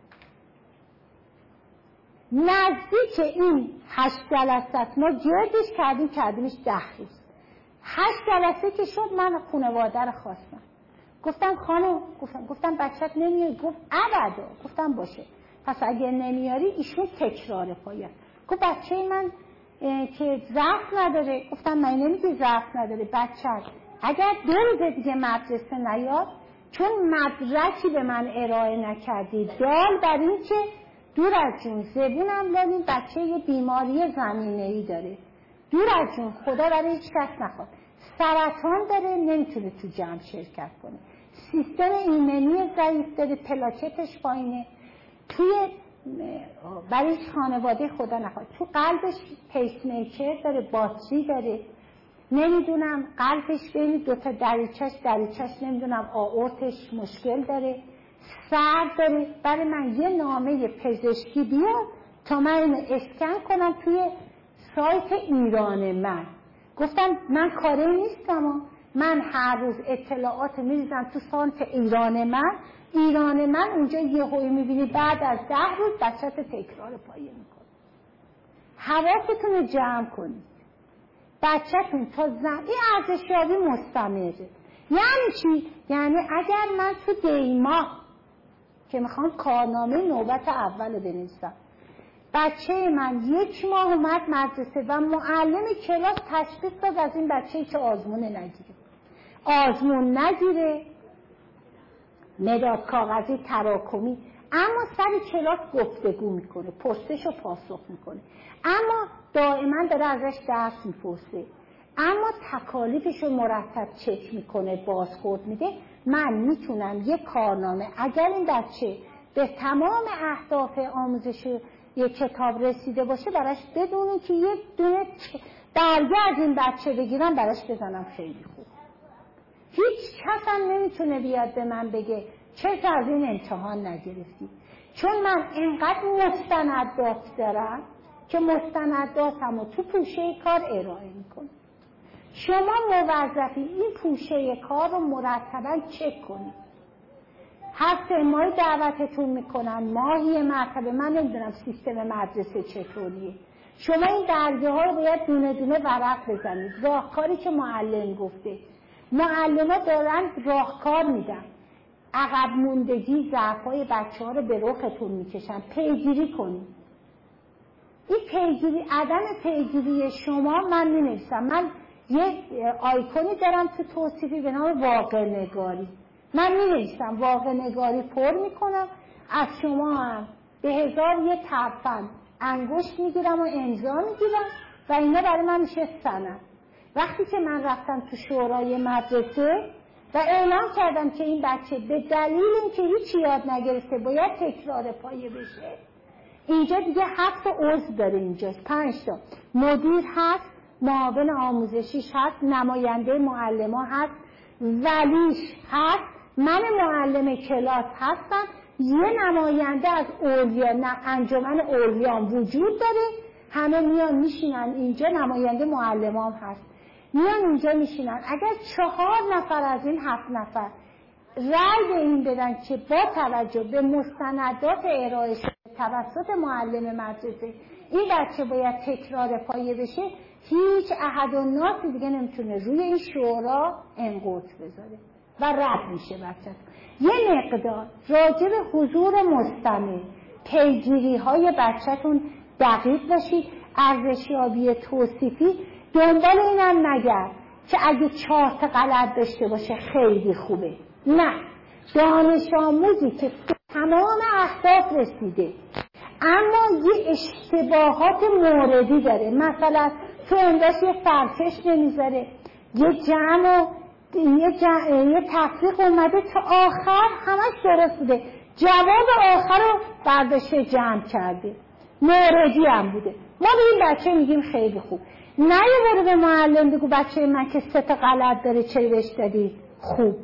Speaker 1: نزدیک این هشت جلسه ما گردش کردیم کردیمش ده روز. هشت جلسه که شد من خانواده رو خواستم، گفتم خانم، گفتم گفتم بچت نمیاری؟ گفت ابدا. گفتم باشه، پس اگر نمیاری ایشون تکرار پایه. گفت بچه من که ضعف نداره. گفتم من نمیگی ضعف نداره، بچت اگر دو روز دیگه مدرسه نیاد، چون مدرکی به من ارائه نکردی، دال بر این که دور از جون زبونم لالین بچه یه بیماری زمینه‌ای داره، دور از جون خدا برای هیچ کس نخواد، سرطان داره، نمیتونه تو جمع شرکت کنه، سیستم ایمنی ضعیف داره، پلاکتش پایینه، توی برای خانواده خدا نخواد تو قلبش پیس میکر داره، باتری داره، نمیدونم قلبش بین دوتا دریچش دریچش نمیدونم آئورتش مشکل داره، سر داره. برای من یه نامه پزشکی بیار تا من اینو اسکن کنم توی سایت ایران من. گفتم من کاری نیستم، من هر روز اطلاعات میریزم تو سایت ایران من. ایران من اونجا یه هوی میبینی بعد از ده روز بچت تکرار پایه میکنه. حواستون رو جمع کنید، بچه‌تون تا زمین ارزشیابی مستمره. یعنی چی؟ یعنی اگر من تو دیما که میخوام کارنامه نوبت اول بنویسم، بچه من یک ماه اومد مدرسه و معلم کلاس تشخیص داد از این بچه‌ای که آزمون نگیره، آزمون نگیره، مداد کاغذی تراکمی، اما سر کلاس گفتگو میکنه، پرسش و پاسخ میکنه، اما دائما داره ازش درس میپرسه، اما تکالیفش رو مرتب چک میکنه، بازخورد میده. من میتونم یک کارنامه اگر این بچه به تمام اهداف آموزش یک کتاب رسیده باشه براش بدونه که یک دونه درگه از این بچه بگیرم براش بزنم خیلی خوب. هیچ کس هم نمیتونه بیاد به من بگه چرا از این امتحان نگرفتی؟ چون من اینقدر مستندات دارم که مستنداتمو تو پوشه کار ارائه میکنم. شما موظفی این پوشه کار رو مرتبا چک کنید. هفته ماهی دعوتتون میکنن، ماهی مرتبه، من نمیدونم سیستم مدرسه چطوریه. شما این درجه ها رو باید دونه دونه ورق بزنید. راهکاری که معلم گفته، معلم ها دارن راهکار میدن. عقب موندگی ضعف‌های بچه ها رو به رختون میکشن، پیگیری کنید. این پیگیری، عدم پیگیری شما، من مینویسم، من یک آیکونی دارم تو توصیفی به نام واقع نگاری. من مینویسم واقع نگاری پر میکنم، از شما هم به هزار یک ترفند انگشت میگیرم و امضا میگیرم و اینا برای من میشه سند. وقتی که من رفتم تو شورای مدرسه و اعلام کردم که این بچه به دلیل اینکه هیچ یاد نگرفته باید تکرار پایه بشه، اینجا دیگه هفت عضو داره، اینجا پنج تا مدیر هست، معاون آموزشیش هست، نماینده معلم‌ها هست، ولیش هست، من معلم کلاس هستم، یه نماینده از اولیا، نه انجمن اولیان وجود داره، همه میان میشینن اینجا، نماینده معلمان هست، میان اینجا میشینن. اگر چهار نفر از این هفت نفر رأی به این بدن که با توجه به مستندات ارائه شده توسط معلم مدرسه این بچه باید تکرار پایه بشه، هیچ احد و ناسی دیگه نمیتونه روی این شورا انقوط بذاره و رد میشه بچه. یه مقدار راجع به حضور مستمع، پیگیری های بچه‌تون دقیق باشید. ارزشیابی توصیفی دنبال اینم نگرد که اگه چهار تا غلط داشته باشه خیلی خوبه، نه، دانش آموزی که تمام اهداف رسیده اما یه اشتباهات موردی داره، مثلا تو انداز یه فرکش نمیذاره، یه جمع یه, جمع، یه تفریق اومده تا آخر همش درست بوده، جواب آخر رو برداشته جمع کرده، موردی هم بوده، ما به این بچه میگیم خیلی خوب. نه یه برو به معلم بگو بچه من که سه تا غلط داره چرا بهش دادی خوب.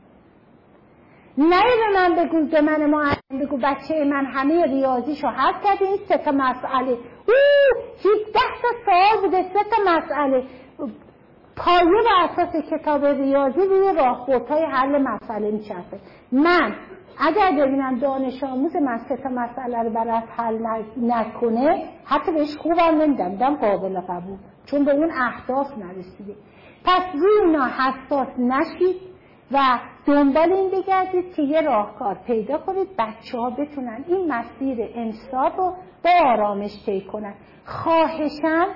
Speaker 1: نه به من بگو، به من معلم بگو بچه من همه ریاضیشو حل کرده، این سه تا مسئله اوه هفده تا سوال بوده، سه تا مسئله، پایه بر اساس کتاب ریاضی روی راهبردهای حل مسئله میچرخه. من اگر ببینم دانش آموز من سه تا مسئله رو برات حل نکنه حتی بهش خوبم نمیدم، میدم قابل قبول، چون به اون اهداف نرسیده. پس روی اینا حساس نشید و دنبال این بگردید که یه راهکار پیدا کنید بچه ها بتونن این مسیر انصاف رو با آرامش طی کنن. خواهشاً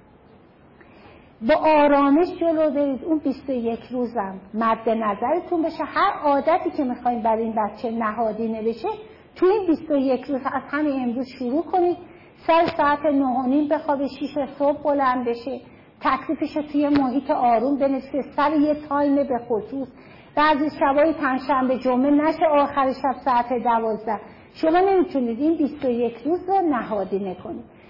Speaker 1: با آرامش جلو برید. اون بیست و یک روزم مد نظرتون بشه، هر عادتی که میخواین برای این بچه نهادینه بشه تو این بیست و یک روز از همین امروز شروع کنید. سر ساعت نه و نیم بخوابه، شیش صبح بلند بشه، تکلیفش رو توی محیط آروم بنویسه، سر یه تایم به خصوص، بعضی شبای پنجشنبه جمعه نشه آخر شب ساعت دوازده. شما نمیتونید این بیست و یک روز رو نهادینه کنید.